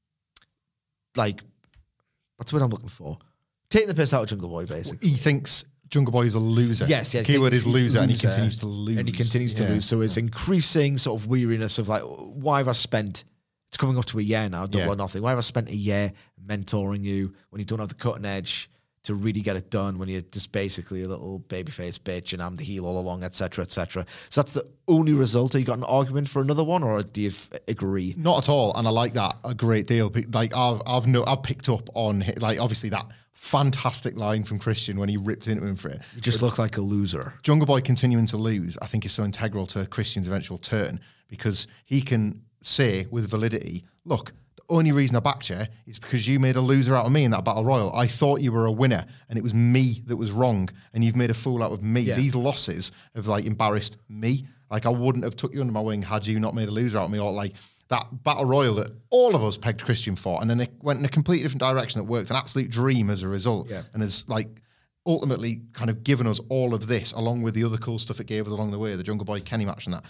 like, what's the word I'm looking for? Taking the piss out of Jungle Boy, basically. He thinks Jungle Boy is a loser. Yes, yes. The keyword is loser, loser, and he continues to lose. And he continues yeah. to lose. So it's increasing sort of weariness of like, why have I spent... It's coming up to a year now, double yeah. or nothing. Why have I spent a year mentoring you when you don't have the cutting edge to really get it done, when you're just basically a little babyface bitch and I'm the heel all along, et cetera, et cetera. So that's the only result. Have you got an argument for another one, or do you f- agree? Not at all, and I like that a great deal. Like I've I've no I've picked up on like obviously that fantastic line from Christian when he ripped into him for it. You just but look like a loser. Jungle Boy continuing to lose, I think, is so integral to Christian's eventual turn, because he can say with validity, look, the only reason I backed you is because you made a loser out of me in that battle royal. I thought you were a winner and it was me that was wrong, and you've made a fool out of me. Yeah. These losses have like embarrassed me. Like I wouldn't have took you under my wing had you not made a loser out of me, or like that battle royal that all of us pegged Christian for, and then they went in a completely different direction that worked, an absolute dream as a result, yeah. and has like ultimately kind of given us all of this along with the other cool stuff it gave us along the way, the Jungle Boy Kenny match and that.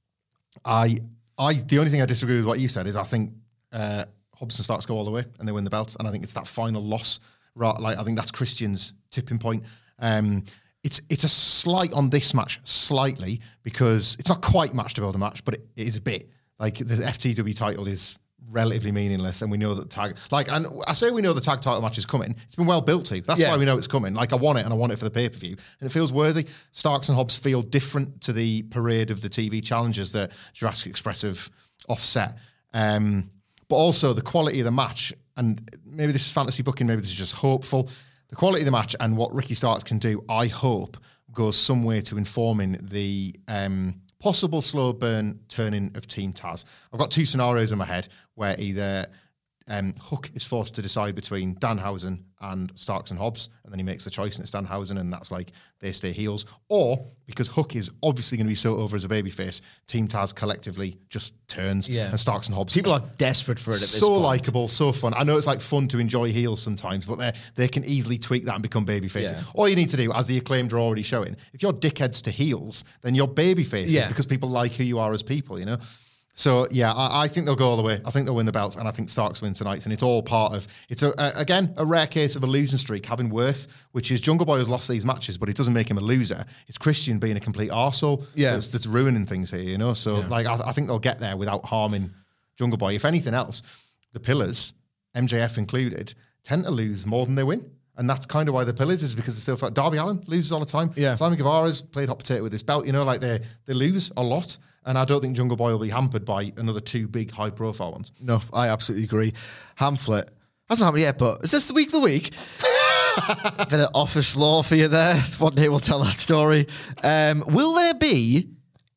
I I the only thing I disagree with what you said is I think uh, Hobbs and Starks go all the way and they win the belts, and I think it's that final loss. Right, like I think that's Christian's tipping point. Um, it's it's a slight on this match, slightly, because it's not quite match to build a match, but it, it is a bit. Like the F T W title is relatively meaninless, and we know that tag. Like, and I say we know the tag title match is coming. It's been well built to. That's yeah. why we know it's coming. Like I want it, and I want it for the pay per view, and it feels worthy. Starks and Hobbs feel different to the parade of the T V challenges that Jurassic Express have offset. Um, but also the quality of the match, and maybe this is fantasy booking, maybe this is just hopeful. The quality of the match and what Ricky Starks can do, I hope, goes some way to informing the um, possible slow burn turning of Team Taz. I've got two scenarios in my head where either um, Hook is forced to decide between Danhausen and Starks and Hobbs, and then he makes the choice and it's Danhausen, and that's like they stay heels. Or because Hook is obviously going to be so over as a babyface, Team Taz collectively just turns, yeah. and Starks and Hobbs. People are desperate for it at this so point. So likeable, so fun. I know it's like fun to enjoy heels sometimes, but they they can easily tweak that and become babyfaces. Yeah. All you need to do, as the Acclaimed are already showing, if you're dickheads to heels, then you're babyfaces yeah. because people like who you are as people, you know? So, yeah, I, I think they'll go all the way. I think they'll win the belts, and I think Starks win tonight. And it's all part of, it's, a, a, again, a rare case of a losing streak having worth, which is Jungle Boy has lost these matches, but it doesn't make him a loser. It's Christian being a complete arsehole yeah. that's, that's ruining things here, you know? So, yeah. like, I, I think they'll get there without harming Jungle Boy. If anything else, the Pillars, M J F included, tend to lose more than they win. And that's kind of why the Pillars is because they still feel like Darby Allin loses all the time. Yeah. Simon Guevara's played hot potato with his belt, you know, like they they lose a lot. And I don't think Jungle Boy will be hampered by another two big high-profile ones. No, I absolutely agree. Hamflet hasn't happened yet, but is this the week of the week? Bit of office law for you there. One day we'll tell that story. Um, will there be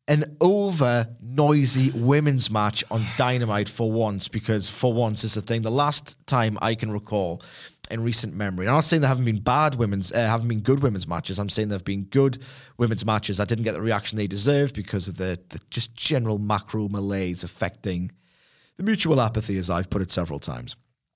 an over noisy women's match on Dynamite for once, because for once is the thing. The last time I can recall in recent memory, I'm not saying there haven't been bad women's, uh, haven't been good women's matches. I'm saying there have been good women's matches that didn't get the reaction they deserved because of the, the just general macro malaise affecting the mutual apathy, as I've put it several times.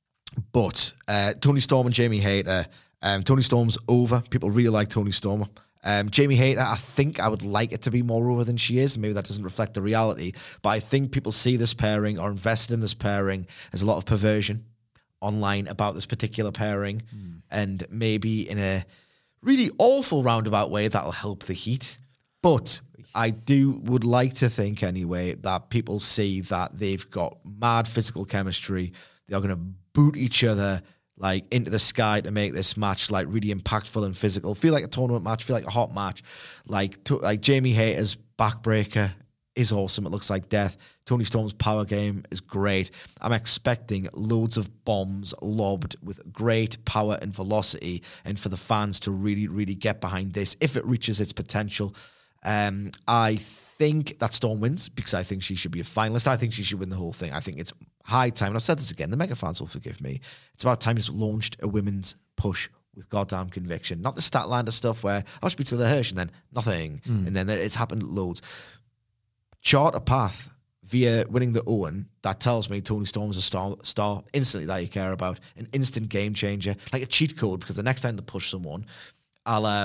But uh, Toni Storm and Jamie Hayter, um, Toni Storm's over. People really like Toni Storm. Um, Jamie Hayter, I think I would like it to be more over than she is. Maybe that doesn't reflect the reality. But I think people see this pairing, are invested in this pairing. There's a lot of perversion online about this particular pairing. Mm. And maybe in a really awful roundabout way, that'll help the heat. But I do would like to think anyway that people see that they've got mad physical chemistry. They are going to boot each other like into the sky to make this match like really impactful and physical. Feel like a tournament match, feel like a hot match. Like to, like Jamie Hayter's backbreaker is awesome. It looks like death. Toni Storm's power game is great. I'm expecting loads of bombs lobbed with great power and velocity, and for the fans to really, really get behind this if it reaches its potential. Um, I think that Storm wins because I think she should be a finalist. I think she should win the whole thing. I think it's high time, and I've said this again, the mega fans will forgive me. It's about time he's launched a women's push with goddamn conviction. Not the Statlander stuff where I should be to the Hirsch and then nothing, mm. and then it's happened loads. Chart a path via winning the Owen that tells me Toni Storm's a star, star instantly that you care about, an instant game changer, like a cheat code, because the next time to push someone, a la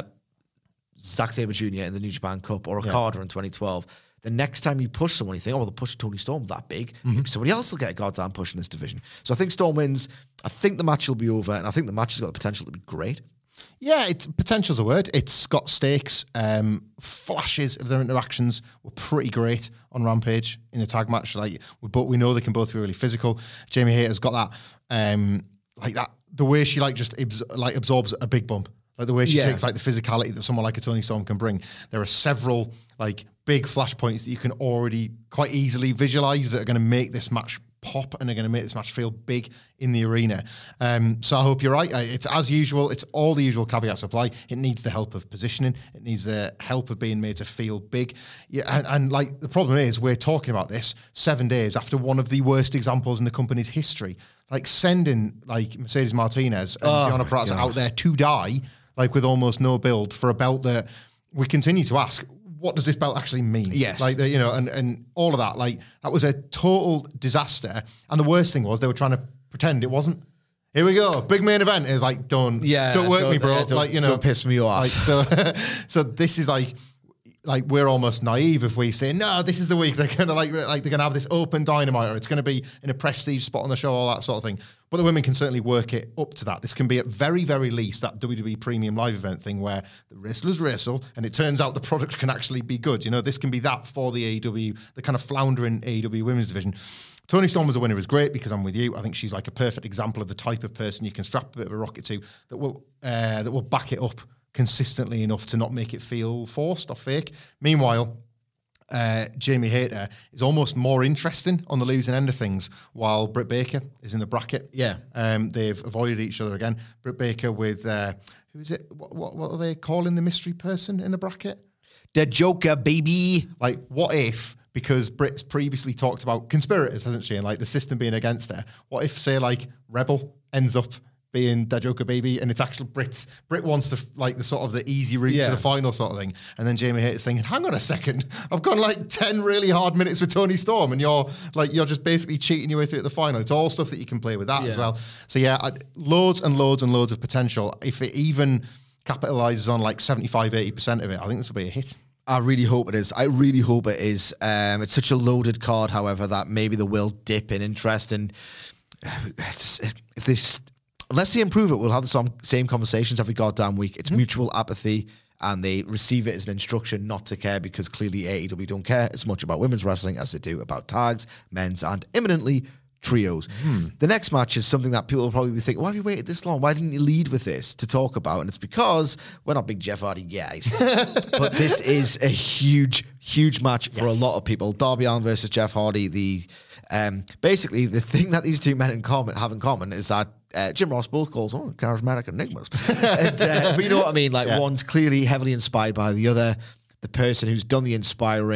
Zack Sabre Junior in the New Japan Cup or Okada yeah. in twenty twelve, the next time you push someone, you think, oh, well, they'll push Toni Storm that big. Mm-hmm. Maybe somebody else will get a goddamn push in this division. So I think Storm wins. I think the match will be over, and I think the match has got the potential to be great. Yeah, it's, potential's a word. It's got stakes. Um, flashes of their interactions were pretty great on Rampage in the tag match. Like, but we know they can both be really physical. Jamie Hayter's got that, um, like that. The way she like just abs- like absorbs a big bump. Like the way she yeah. takes like the physicality that someone like a Toni Storm can bring. There are several like big flashpoints that you can already quite easily visualize that are going to make this match pop and are going to make this match feel big in the arena. Um, so I hope you're right. It's as usual. It's all the usual caveats apply. It needs the help of positioning. It needs the help of being made to feel big. Yeah, and, and like the problem is we're talking about this seven days after one of the worst examples in the company's history. Like sending like Mercedes Martinez and oh Deonna Purrazzo out there to die, like with almost no build for a belt that we continue to ask, what does this belt actually mean? Yes. Like, you know, and, and all of that, like, that was a total disaster. And the worst thing was they were trying to pretend it wasn't. Here we go. Big main event is like, don't, yeah, don't work don't, me, bro. Uh, like, you know, don't piss me off. Like, so, so this is like, like we're almost naive if we say, no, this is the week they're going to like, like they're going to have this open Dynamite, or it's going to be in a prestige spot on the show, all that sort of thing. But the women can certainly work it up to that. This can be at very, very least that W W E Premium Live event thing where the wrestlers wrestle and it turns out the product can actually be good. You know, this can be that for the A E W, the kind of floundering A E W women's division. Toni Storm as a winner is great because I'm with you. I think she's like a perfect example of the type of person you can strap a bit of a rocket to that will uh, that will back it up consistently enough to not make it feel forced or fake. Meanwhile, uh, Jamie Hayter is almost more interesting on the losing end of things, while Britt Baker is in the bracket. Yeah, um, they've avoided each other again. Britt Baker with uh, who is it? What, what, what are they calling the mystery person in the bracket? The Joker, baby. Like, what if? Because Britt's previously talked about conspirators, hasn't she? And like the system being against her. What if, say, like Rebel ends up being the Joker baby, and it's actually Britt's. Britt wants the like the sort of the easy route yeah. to the final sort of thing, and then Jamie Hayter's thinking, "Hang on a second, I've gone like ten really hard minutes with Toni Storm, and you're like you're just basically cheating your way through at the final." It's all stuff that you can play with that yeah. as well. So yeah, I, loads and loads and loads of potential. If it even capitalizes on like seventy-five, eighty percent of it, I think this will be a hit. I really hope it is. I really hope it is. Um, it's such a loaded card, however, that maybe there will dip in interest, and if this. Unless they improve it, we'll have the same conversations every goddamn week. It's mm-hmm. mutual apathy, and they receive it as an instruction not to care, because clearly A E W don't care as much about women's wrestling as they do about tags, men's, and imminently trios. Mm. The next match is something that people will probably be thinking, why have you waited this long? Why didn't you lead with this to talk about? And it's because we're not big Jeff Hardy guys. But this is a huge, huge match yes. for a lot of people. Darby Allin versus Jeff Hardy. The um, basically, the thing that these two men in common have in common is that Uh, Jim Ross both calls on oh, charismatic enigmas. and, uh, but you know what I mean? Like, yeah. one's clearly heavily inspired by the other. The person who's done the inspiring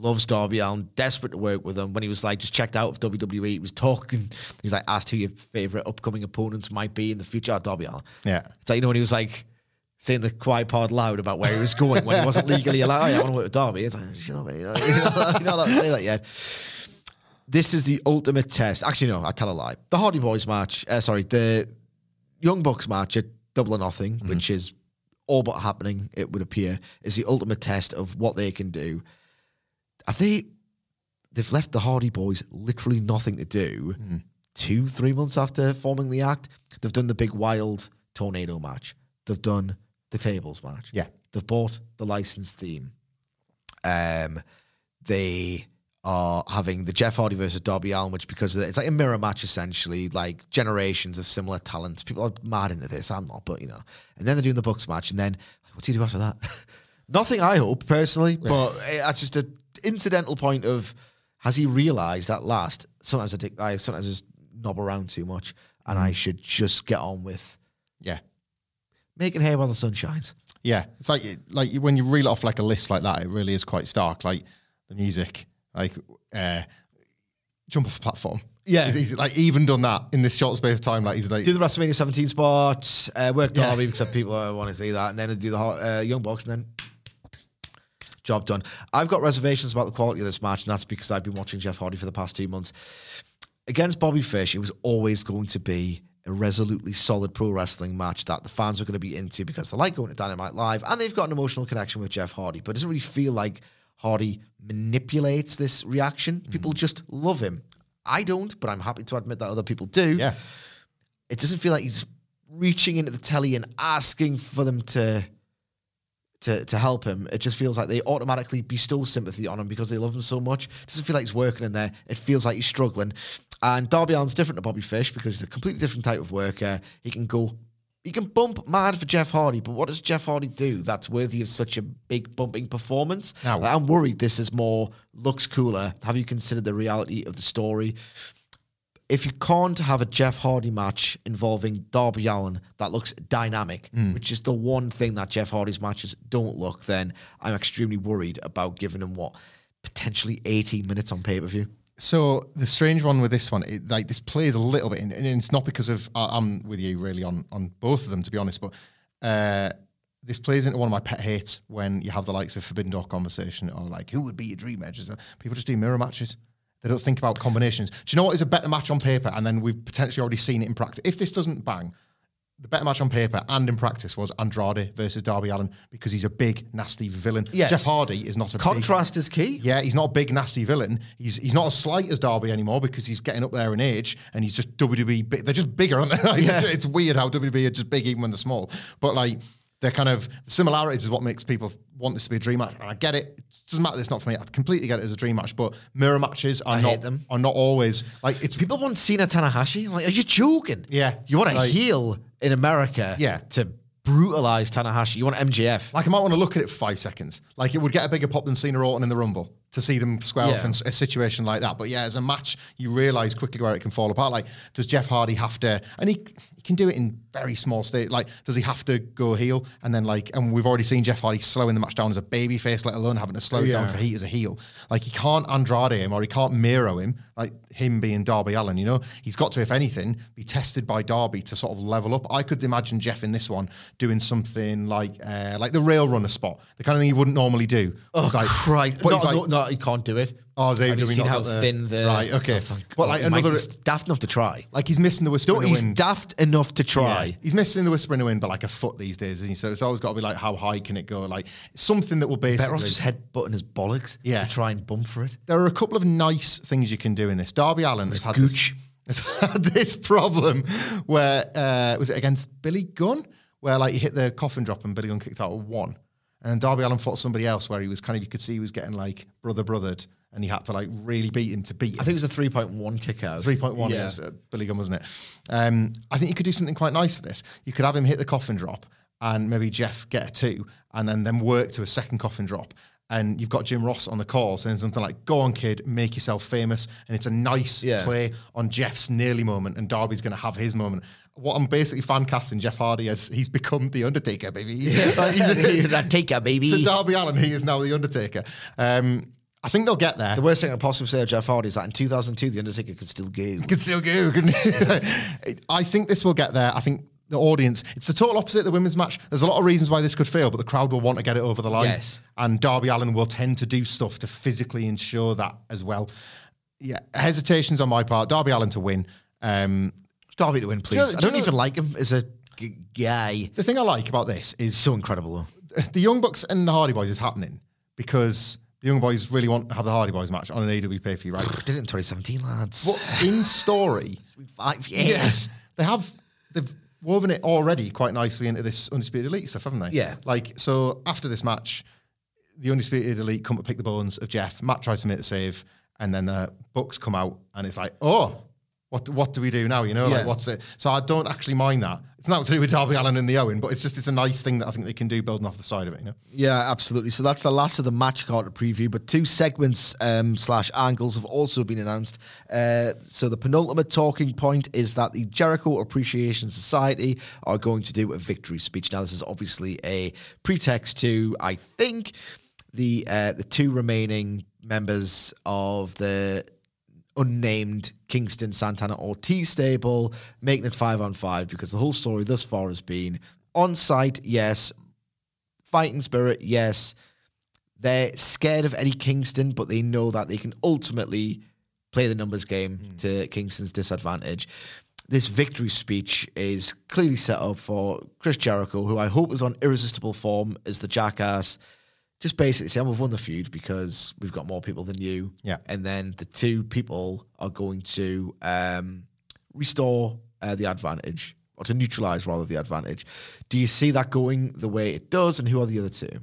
loves Darby Allin, desperate to work with him. When he was like just checked out of W W E, he was talking. He was like asked who your favorite upcoming opponents might be in the future. Oh, Darby Allin. Yeah. It's like, you know, when he was like saying the quiet part loud about where he was going when he wasn't legally allowed. Oh, yeah, I want to work with Darby. It's like, shut up, you know, you know, you know not to say that yet. This is the ultimate test. Actually, no, I tell a lie. The Hardy Boys match, uh, sorry, the Young Bucks match at Double or Nothing, mm-hmm. which is all but happening, it would appear, is the ultimate test of what they can do. Have they, they've left the Hardy Boys literally nothing to do mm. two, three months after forming the act. They've done the big wild tornado match. They've done the tables match. Yeah. They've bought the licensed theme. Um, they are having the Jeff Hardy versus Darby Allin, which because of the, it's like a mirror match essentially, like generations of similar talents. People are mad into this. I'm not, but you know. And then they're doing the Bucks match, and then what do you do after that? Nothing, I hope, personally, yeah. but that's just an incidental point of, has he realised at last, sometimes I, take, I sometimes just knob around too much, and mm. I should just get on with yeah, making hay while the sun shines. Yeah, it's like like when you reel it off like a list like that, it really is quite stark. Like the music, like uh, jump off a platform. Yeah, he's, he's like even done that in this short space of time. Like he's like do the WrestleMania seventeen spot, uh, work Darby yeah. because people uh, want to see that, and then do the uh, Young Bucks, and then job done. I've got reservations about the quality of this match, and that's because I've been watching Jeff Hardy for the past two months. Against Bobby Fish, it was always going to be a resolutely solid pro wrestling match that the fans are going to be into because they like going to Dynamite Live, and they've got an emotional connection with Jeff Hardy, but it doesn't really feel like Hardy manipulates this reaction. Mm. People just love him. I don't, but I'm happy to admit that other people do. Yeah. It doesn't feel like he's reaching into the telly and asking for them to To, to help him. It just feels like they automatically bestow sympathy on him because they love him so much. It doesn't feel like he's working in there. It feels like he's struggling. And Darby Allin's different to Bobby Fish because he's a completely different type of worker. He can go, he can bump mad for Jeff Hardy, but what does Jeff Hardy do that's worthy of such a big bumping performance? Now, like, I'm worried this is more, looks cooler. Have you considered the reality of the story? If you can't have a Jeff Hardy match involving Darby Allin that looks dynamic, mm. which is the one thing that Jeff Hardy's matches don't look, then I'm extremely worried about giving him, what, potentially eighteen minutes on pay-per-view. So the strange one with this one, it, like this plays a little bit, in, and it's not because of, uh, I'm with you really on, on both of them, to be honest, but uh, this plays into one of my pet hates when you have the likes of Forbidden Door conversation, or like, who would be your dream matches? People just do mirror matches. They don't think about combinations. Do you know what is a better match on paper? And then we've potentially already seen it in practice. If this doesn't bang, the better match on paper and in practice was Andrade versus Darby Allin because he's a big, nasty villain. Yes. Jeff Hardy is not a Contrast big, is key. Yeah, he's not a big, nasty villain. He's he's not as slight as Darby anymore because he's getting up there in age and he's just W W E big. They're just bigger, aren't they? Like, yeah. It's weird how W W E are just big even when they're small. But like, they're kind of, the similarities is what makes people want this to be a dream match. And I get it. It doesn't matter, it's not for me. I completely get it as a dream match, but mirror matches are I not hate them. are not always like it's People want Cena Tanahashi. Like, are you joking? Yeah. You want a like, heel in America yeah. to brutalize Tanahashi. You want M J F. Like, I might want to look at it for five seconds. Like, it would get a bigger pop than Cena Orton in the Rumble to see them square Yeah. off in a situation like that. But yeah, as a match, you realise quickly where it can fall apart. Like, does Jeff Hardy have to, and he, he can do it in very small state. Like, does he have to go heel? And then like, and we've already seen Jeff Hardy slowing the match down as a baby face, let alone having to slow it Yeah. down for heat as a heel. Like, he can't Andrade him or he can't Miro him, like him being Darby Allin, you know? He's got to, if anything, be tested by Darby to sort of level up. I could imagine Jeff in this one doing something like uh, like the rail runner spot, the kind of thing he wouldn't normally do. Oh, like, Christ. but No, he's like, no, no, he can't do it. Oh, is Have you A E W seen not how got the- thin the... Right, okay. Oh, thank But God. like He might another... be daft enough to try. Like, he's missing the whisper No, in the he's wind. daft enough to try. Yeah. He's missing the whisper in the wind by like a foot these days, isn't he? So it's always got to be like, how high can it go? Like, something that will basically... Better off just headbutting his bollocks Yeah. to try and bump for it. There are a couple of nice things you can do in this. Darby Allin has had gooch. this, has had this problem where, uh, was it against Billy Gunn? Where like he hit the coffin drop and Billy Gunn kicked out at one. And then Darby Allin fought somebody else where he was kind of, you could see he was getting like brother brothered and he had to like really beat him to beat him. I think it was a three point one kick out. three point one Yeah. against uh, Billy Gunn, wasn't it? Um, I think you could do something quite nice for this. You could have him hit the coffin drop and maybe Jeff get a two and then then work to a second coffin drop. And you've got Jim Ross on the call saying something like, go on, kid, make yourself famous. And it's a nice Yeah. play on Jeff's nearly moment and Darby's going to have his moment. What I'm basically fan casting Jeff Hardy as he's become the Undertaker, baby. Yeah. Like, he's- That taker, baby. to Darby Allin, he is now the Undertaker. Um, I think they'll get there. The worst thing I can possibly say of Jeff Hardy is that in two thousand two, The Undertaker could still go. Could still go, couldn't he? I think this will get there. I think the audience, it's the total opposite of the women's match. There's a lot of reasons why this could fail, but the crowd will want to get it over the line. Yes. And Darby Allin will tend to do stuff to physically ensure that as well. Yeah, hesitations on my part. Darby Allin to win. Um, Darby to win, please. Do you know, I do don't you know, even like him as a g- guy. The thing I like about this is So incredible, though. the Young Bucks and the Hardy Boys is happening because the Young Boys really want to have the Hardy Boys match on an A E W pay-per-view, right? Did it in twenty seventeen, lads. But in story, Five years. yes, they have they've woven it already quite nicely into this Undisputed Elite stuff, haven't they? Yeah. Like, so after this match, the Undisputed Elite come to pick the bones of Jeff. Matt tries to make the save, and then the Bucks come out, and it's like, oh, what what do we do now? You know, Yeah. like what's it? So I don't actually mind that. It's not to do with Darby Allin and the Owen, but it's just it's a nice thing that I think they can do building off the side of it. You know. Yeah, absolutely. So that's the last of the match card to preview, but two segments um, slash angles have also been announced. Uh, so the penultimate talking point is that the Jericho Appreciation Society are going to do a victory speech. Now, this is obviously a pretext to, I think, the uh, the two remaining members of the unnamed Kingston Santana Ortiz stable, making it five on five, because the whole story thus far has been on site, yes, fighting spirit, yes. They're scared of Eddie Kingston, but they know that they can ultimately play the numbers game mm. to Kingston's disadvantage. This victory speech is clearly set up for Chris Jericho, who I hope is on irresistible form as the jackass. Just basically saying, we've won the feud because we've got more people than you. Yeah. And then the two people are going to um, restore uh, the advantage, or to neutralize, rather, the advantage. Do you see that going the way it does, and who are the other two?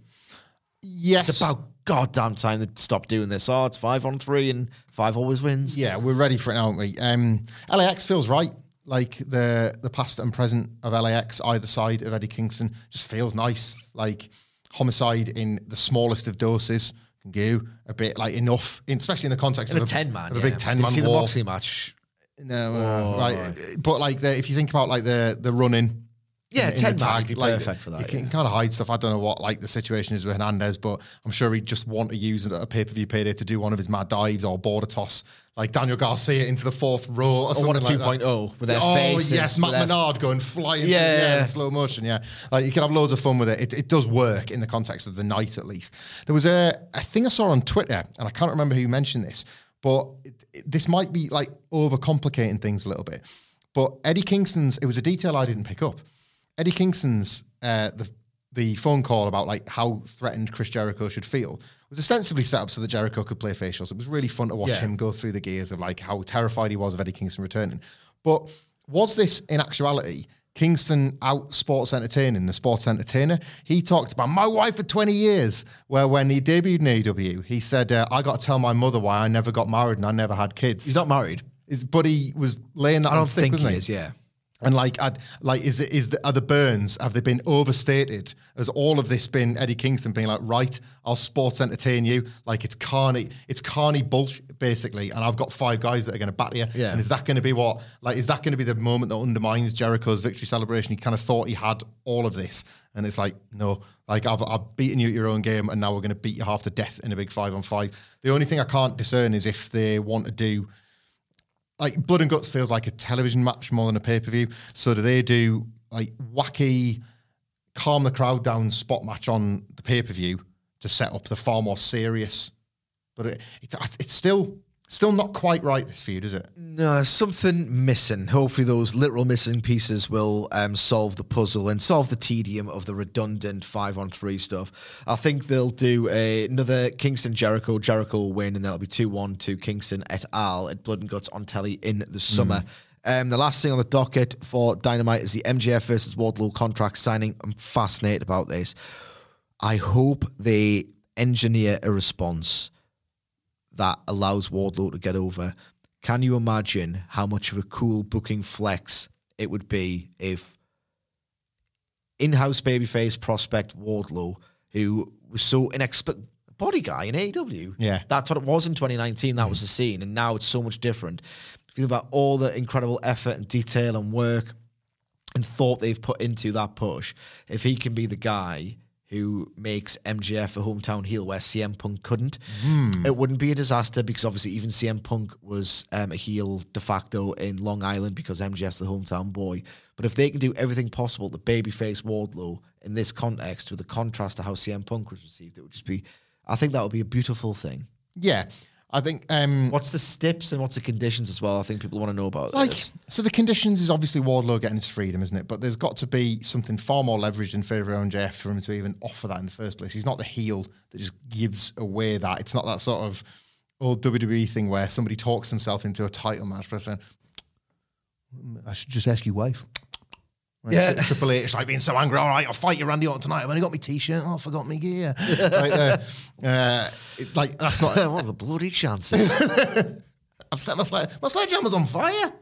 Yes. It's about goddamn time to stop doing this. Oh, it's five on three, and five always wins. Yeah, we're ready for it now, aren't we? Um, L A X feels right. Like the the past and present of L A X, either side of Eddie Kingston, just feels nice. Like Homicide in the smallest of doses can go a bit like enough, in, especially in the context In of a ten man, of a yeah. big ten Did man you see war. the Moxley match? No, uh, right. But like the, if you think about like the the running. Yeah, in, in ten the man tag, would be like, perfect for that. You can yeah. kind of hide stuff. I don't know what like the situation is with Hernandez, but I'm sure he'd just want to use a pay per view payday to do one of his mad dives or border toss, like Daniel Garcia into the fourth row or, Or something one a like two that. point oh with their Oh faces. yes, Matt with their- Menard going flying Yeah, through the air yeah. in slow motion. Yeah, like you can have loads of fun with it. It, it does work in the context of the night, at least. There was a a thing I saw on Twitter, and I can't remember who mentioned this, but it, it, this might be like overcomplicating things a little bit. But Eddie Kingston's, it was a detail I didn't pick up. Eddie Kingston's uh, the the phone call about like how threatened Chris Jericho should feel was ostensibly set up so that Jericho could play facials. It was really fun to watch Yeah. him go through the gears of like how terrified he was of Eddie Kingston returning. But was this in actuality Kingston out sports entertaining, the sports entertainer? He talked about my wife for twenty years, where when he debuted in A E W, he said, uh, I got to tell my mother why I never got married and I never had kids. He's not married. Is, but he was laying that I on don't thick, think wasn't he he? is, yeah. And like, I'd, like, is it is the are the burns? Have they been overstated? Has all of this been Eddie Kingston being like, right, I'll sports entertain you? Like it's carny, it's carny bullshit basically. And I've got five guys that are going to batter you. Yeah. And is that going to be what? Like, is that going to be the moment that undermines Jericho's victory celebration? He kind of thought he had all of this, and it's like, no, like I've I've beaten you at your own game, and now we're going to beat you half to death in a big five on five. The only thing I can't discern is if they want to do. Like Blood and Guts feels like a television match more than a pay-per-view. So do they do like wacky, calm the crowd down spot match on the pay-per-view to set up the far more serious? But it, it, it's still still not quite right, this feud, is it? No, there's something missing. Hopefully those literal missing pieces will um, solve the puzzle and solve the tedium of the redundant five on three stuff. I think they'll do a, another Kingston Jericho. Jericho will win, and that'll be two one to Kingston et al. At Blood and Guts on telly in the summer. Mm. Um, the last thing on the docket for Dynamite is the M J F versus Wardlow contract signing. I'm fascinated about this. I hope they engineer a response that allows Wardlow to get over. Can you imagine how much of a cool booking flex it would be if in-house babyface prospect Wardlow, who was so inexplicable, body guy in A E W, Yeah. that's what it was in twenty nineteen, that mm. was the scene, and now it's so much different. Feel about all the incredible effort and detail and work and thought they've put into that push. If he can be the guy who makes M J F a hometown heel where C M Punk couldn't. Mm. It wouldn't be a disaster because obviously even C M Punk was um, a heel de facto in Long Island because M J F's the hometown boy. But if they can do everything possible to babyface Wardlow in this context with a contrast to how C M Punk was received, it would just be, I think that would be a beautiful thing. Yeah. I think um, what's the steps and what's the conditions as well? I think people want to know about like this. So the conditions is obviously Wardlow getting his freedom, isn't it? But there's got to be something far more leveraged in favour of M J F for him to even offer that in the first place. He's not the heel that just gives away that. It's not that sort of old W W E thing where somebody talks himself into a title match by saying, "I should just ask your wife." Right? Yeah, Triple H like being so angry. All right, I'll fight you, Randy Orton tonight. I've only got my t-shirt. Oh, I forgot my gear. like, uh, uh, it, like that's not. What are the bloody chances? I've set my sled. My sledgehammer's on fire.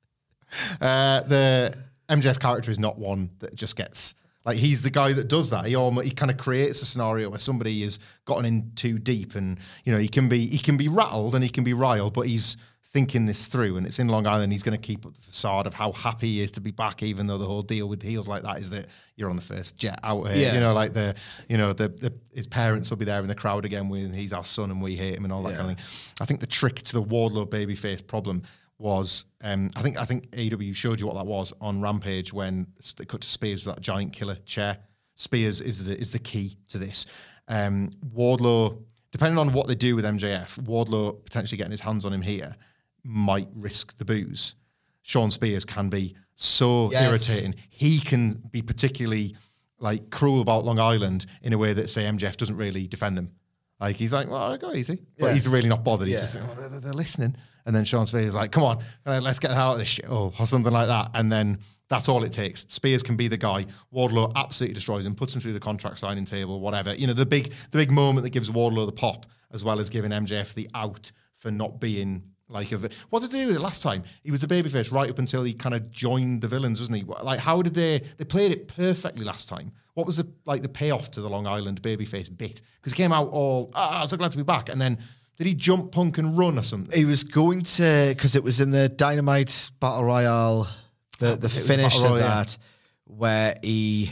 Uh, the M J F character is not one that just gets like he's the guy that does that. He almost, he kind of creates a scenario where somebody has gotten in too deep, and you know he can be he can be rattled and he can be riled, but he's thinking this through, and it's in Long Island. He's going to keep up the facade of how happy he is to be back, even though the whole deal with heels like that is that you're on the first jet out here. Yeah. You know, like the, you know, the, the his parents will be there in the crowd again with he's our son and we hate him and all that Yeah. kind of thing. I think the trick to the Wardlow babyface problem was, um, I think I think A E W showed you what that was on Rampage when they cut to Spears with that giant killer chair. Spears is the is the key to this. Um, Wardlow, depending on what they do with M J F, Wardlow potentially getting his hands on him here might risk the booze. Sean Spears can be so Yes. irritating. He can be particularly like cruel about Long Island in a way that, say, M J F doesn't really defend them. Like he's like, well, go easy, but Yeah. he's really not bothered. He's Yeah. just, oh, they're, they're listening. And then Sean Spears is like, come on, uh, let's get out of this shit, or, or something like that. And then that's all it takes. Spears can be the guy. Wardlow absolutely destroys him, puts him through the contract signing table, whatever. You know, the big, the big moment that gives Wardlow the pop, as well as giving M J F the out for not being. Like, a, what did they do with it last time? He was the babyface right up until he kind of joined the villains, wasn't he? Like, how did they? They played it perfectly last time. What was the like the payoff to the Long Island babyface bit? Because he came out all, ah, I'm so glad to be back, and then did he jump, Punk, and run or something? He was going to, because it was in the Dynamite Battle Royale, the Oh, the it was finish Battle of Royale, that, where he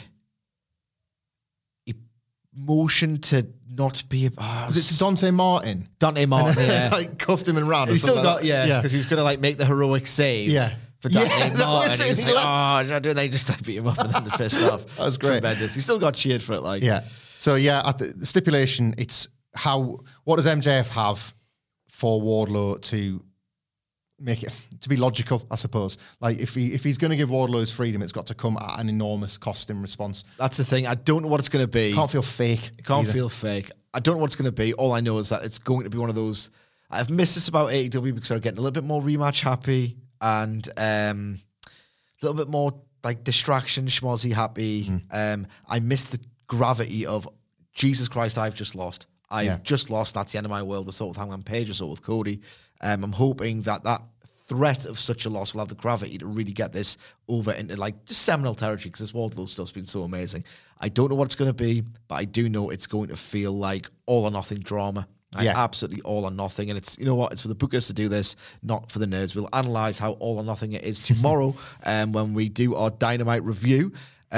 he motioned to not be. Oh, Was it to Dante Martin? Dante Martin? Yeah. like cuffed him and ran. He or still something got like that. yeah, because he was going to like make the heroic save. Yeah. For Dante Yeah, that Martin, was he it, was he like, left. "Oh, should I do it?" They just like, beat him up and then just pissed off. That was great. Tremendous. He still got cheered for it. Like, Yeah. So yeah, at the, the stipulation, it's how. What does M J F have for Wardlow to make it to be logical? I suppose. Like if he if he's going to give Wardlow his freedom, it's got to come at an enormous cost in response. that's the thing. I don't know what it's going to be. Can't feel fake. It can't either. feel fake. I don't know what it's going to be. All I know is that it's going to be one of those. I've missed this about A E W because they're getting a little bit more rematch happy and um, a little bit more like distraction schmozzy happy. Mm-hmm. Um, I missed the gravity of Jesus Christ. I've just lost. I've Yeah. just lost. That's the end of my world with sort of Hangman Page or sort with Cody. Um, I'm hoping that that threat of such a loss will have the gravity to really get this over into like just seminal territory because this Wardlow stuff's been so amazing. I don't know what it's going to be, but I do know it's going to feel like all or nothing drama. Like Yeah. absolutely all or nothing. And it's, you know what, it's for the bookers to do this, not for the nerds. We'll analyse how all or nothing it is tomorrow um, when we do our Dynamite review.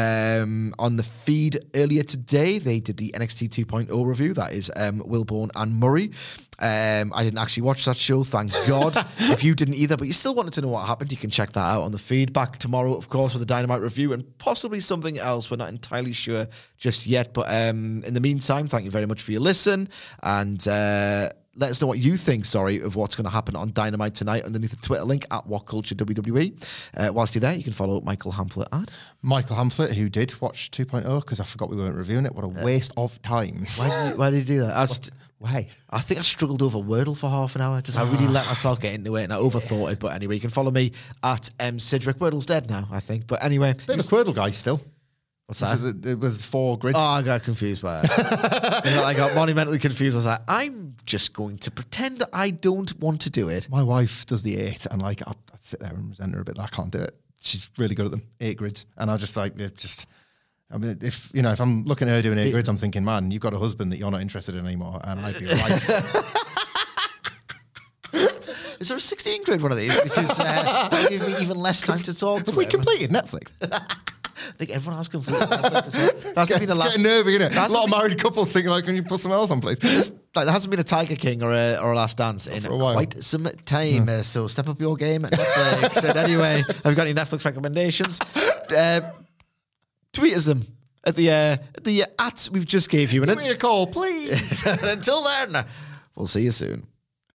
Um, on the feed earlier today, they did the N X T two point oh review. That is um, Wilborn and Murray. Um, I didn't actually watch that show, thank God. If you didn't either, but you still wanted to know what happened, you can check that out on the feed. Back tomorrow, of course, with the Dynamite review and possibly something else. We're not entirely sure just yet. But um, in the meantime, thank you very much for your listen. And uh, let us know what you think, sorry, of what's going to happen on Dynamite tonight underneath the Twitter link at WhatCultureWWE. Uh, whilst you're there, you can follow Michael Hamflett at. Michael Hamflett, who did watch two point oh, because I forgot we weren't reviewing it. What a waste of time. Why did you, why did you do that? I, was, Why? I think I struggled over Wordle for half an hour. Just I really let myself get into it and I overthought it. But anyway, you can follow me at um, Sidrick. Wordle's dead now, I think. But anyway, Bit of a Quirtle guy still. what's So that? the- it was four grids. Oh, I got confused by that. And I got monumentally confused. I was like, I'm just going to pretend that I don't want to do it. My wife does the eight, and like I, I sit there and resent her a bit. I can't do it. She's really good at them, eight grids, and I just like it just. I mean, if you know, if I'm looking at her doing eight grids, I'm thinking, man, you've got a husband that you're not interested in anymore, and I'd be right. Is there a sixteen grid one of these? Because uh, that'll give me even less time to talk to Have we him. completed Netflix? think everyone has completed Netflix as well. That's it's been the it's last. getting nervy, isn't it? A That's lot of been- married couples thinking, like, can you put something else on, please? Like, there hasn't been a Tiger King or a, or a Last Dance in for a while. quite some time. Uh, so step up your game at Netflix. And anyway, have you got any Netflix recommendations? Uh, tweet us them at the uh, at the at we've just gave you. And Give me a call, please. and until then, we'll see you soon.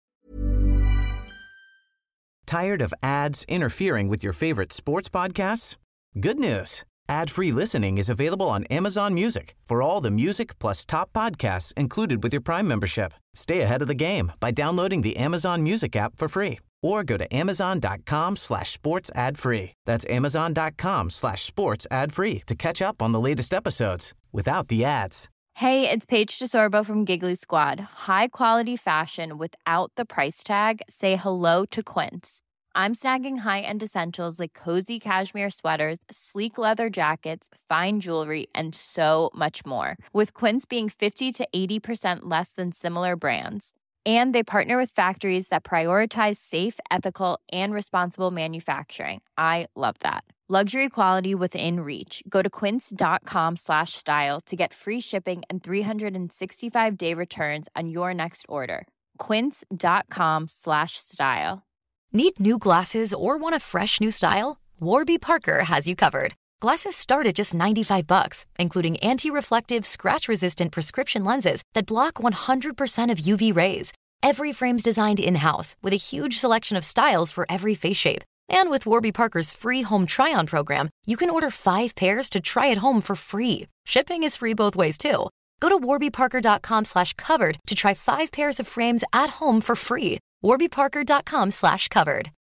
Tired of ads interfering with your favorite sports podcasts? Good news. Ad-free listening is available on Amazon Music for all the music plus top podcasts included with your Prime membership. Stay ahead of the game by downloading the Amazon Music app for free or go to amazon.com slash sports ad free. That's amazon.com slash sports ad free to catch up on the latest episodes without the ads. Hey, it's Paige DeSorbo from Giggly Squad. High quality fashion without the price tag. Say hello to Quince. I'm snagging high-end essentials like cozy cashmere sweaters, sleek leather jackets, fine jewelry, and so much more. With Quince being fifty to eighty percent less than similar brands. And they partner with factories that prioritize safe, ethical, and responsible manufacturing. I love that. Luxury quality within reach. Go to quince.com slash style to get free shipping and three sixty-five day returns on your next order. Quince.com slash style. Need new glasses or want a fresh new style? Warby Parker has you covered. Glasses start at just ninety-five bucks, including anti-reflective, scratch-resistant prescription lenses that block one hundred percent of U V rays. Every frame's designed in-house with a huge selection of styles for every face shape. And with Warby Parker's free home try-on program, you can order five pairs to try at home for free. Shipping is free both ways, too. Go to warbyparker.com slash covered to try five pairs of frames at home for free. warbyparker.com slash covered.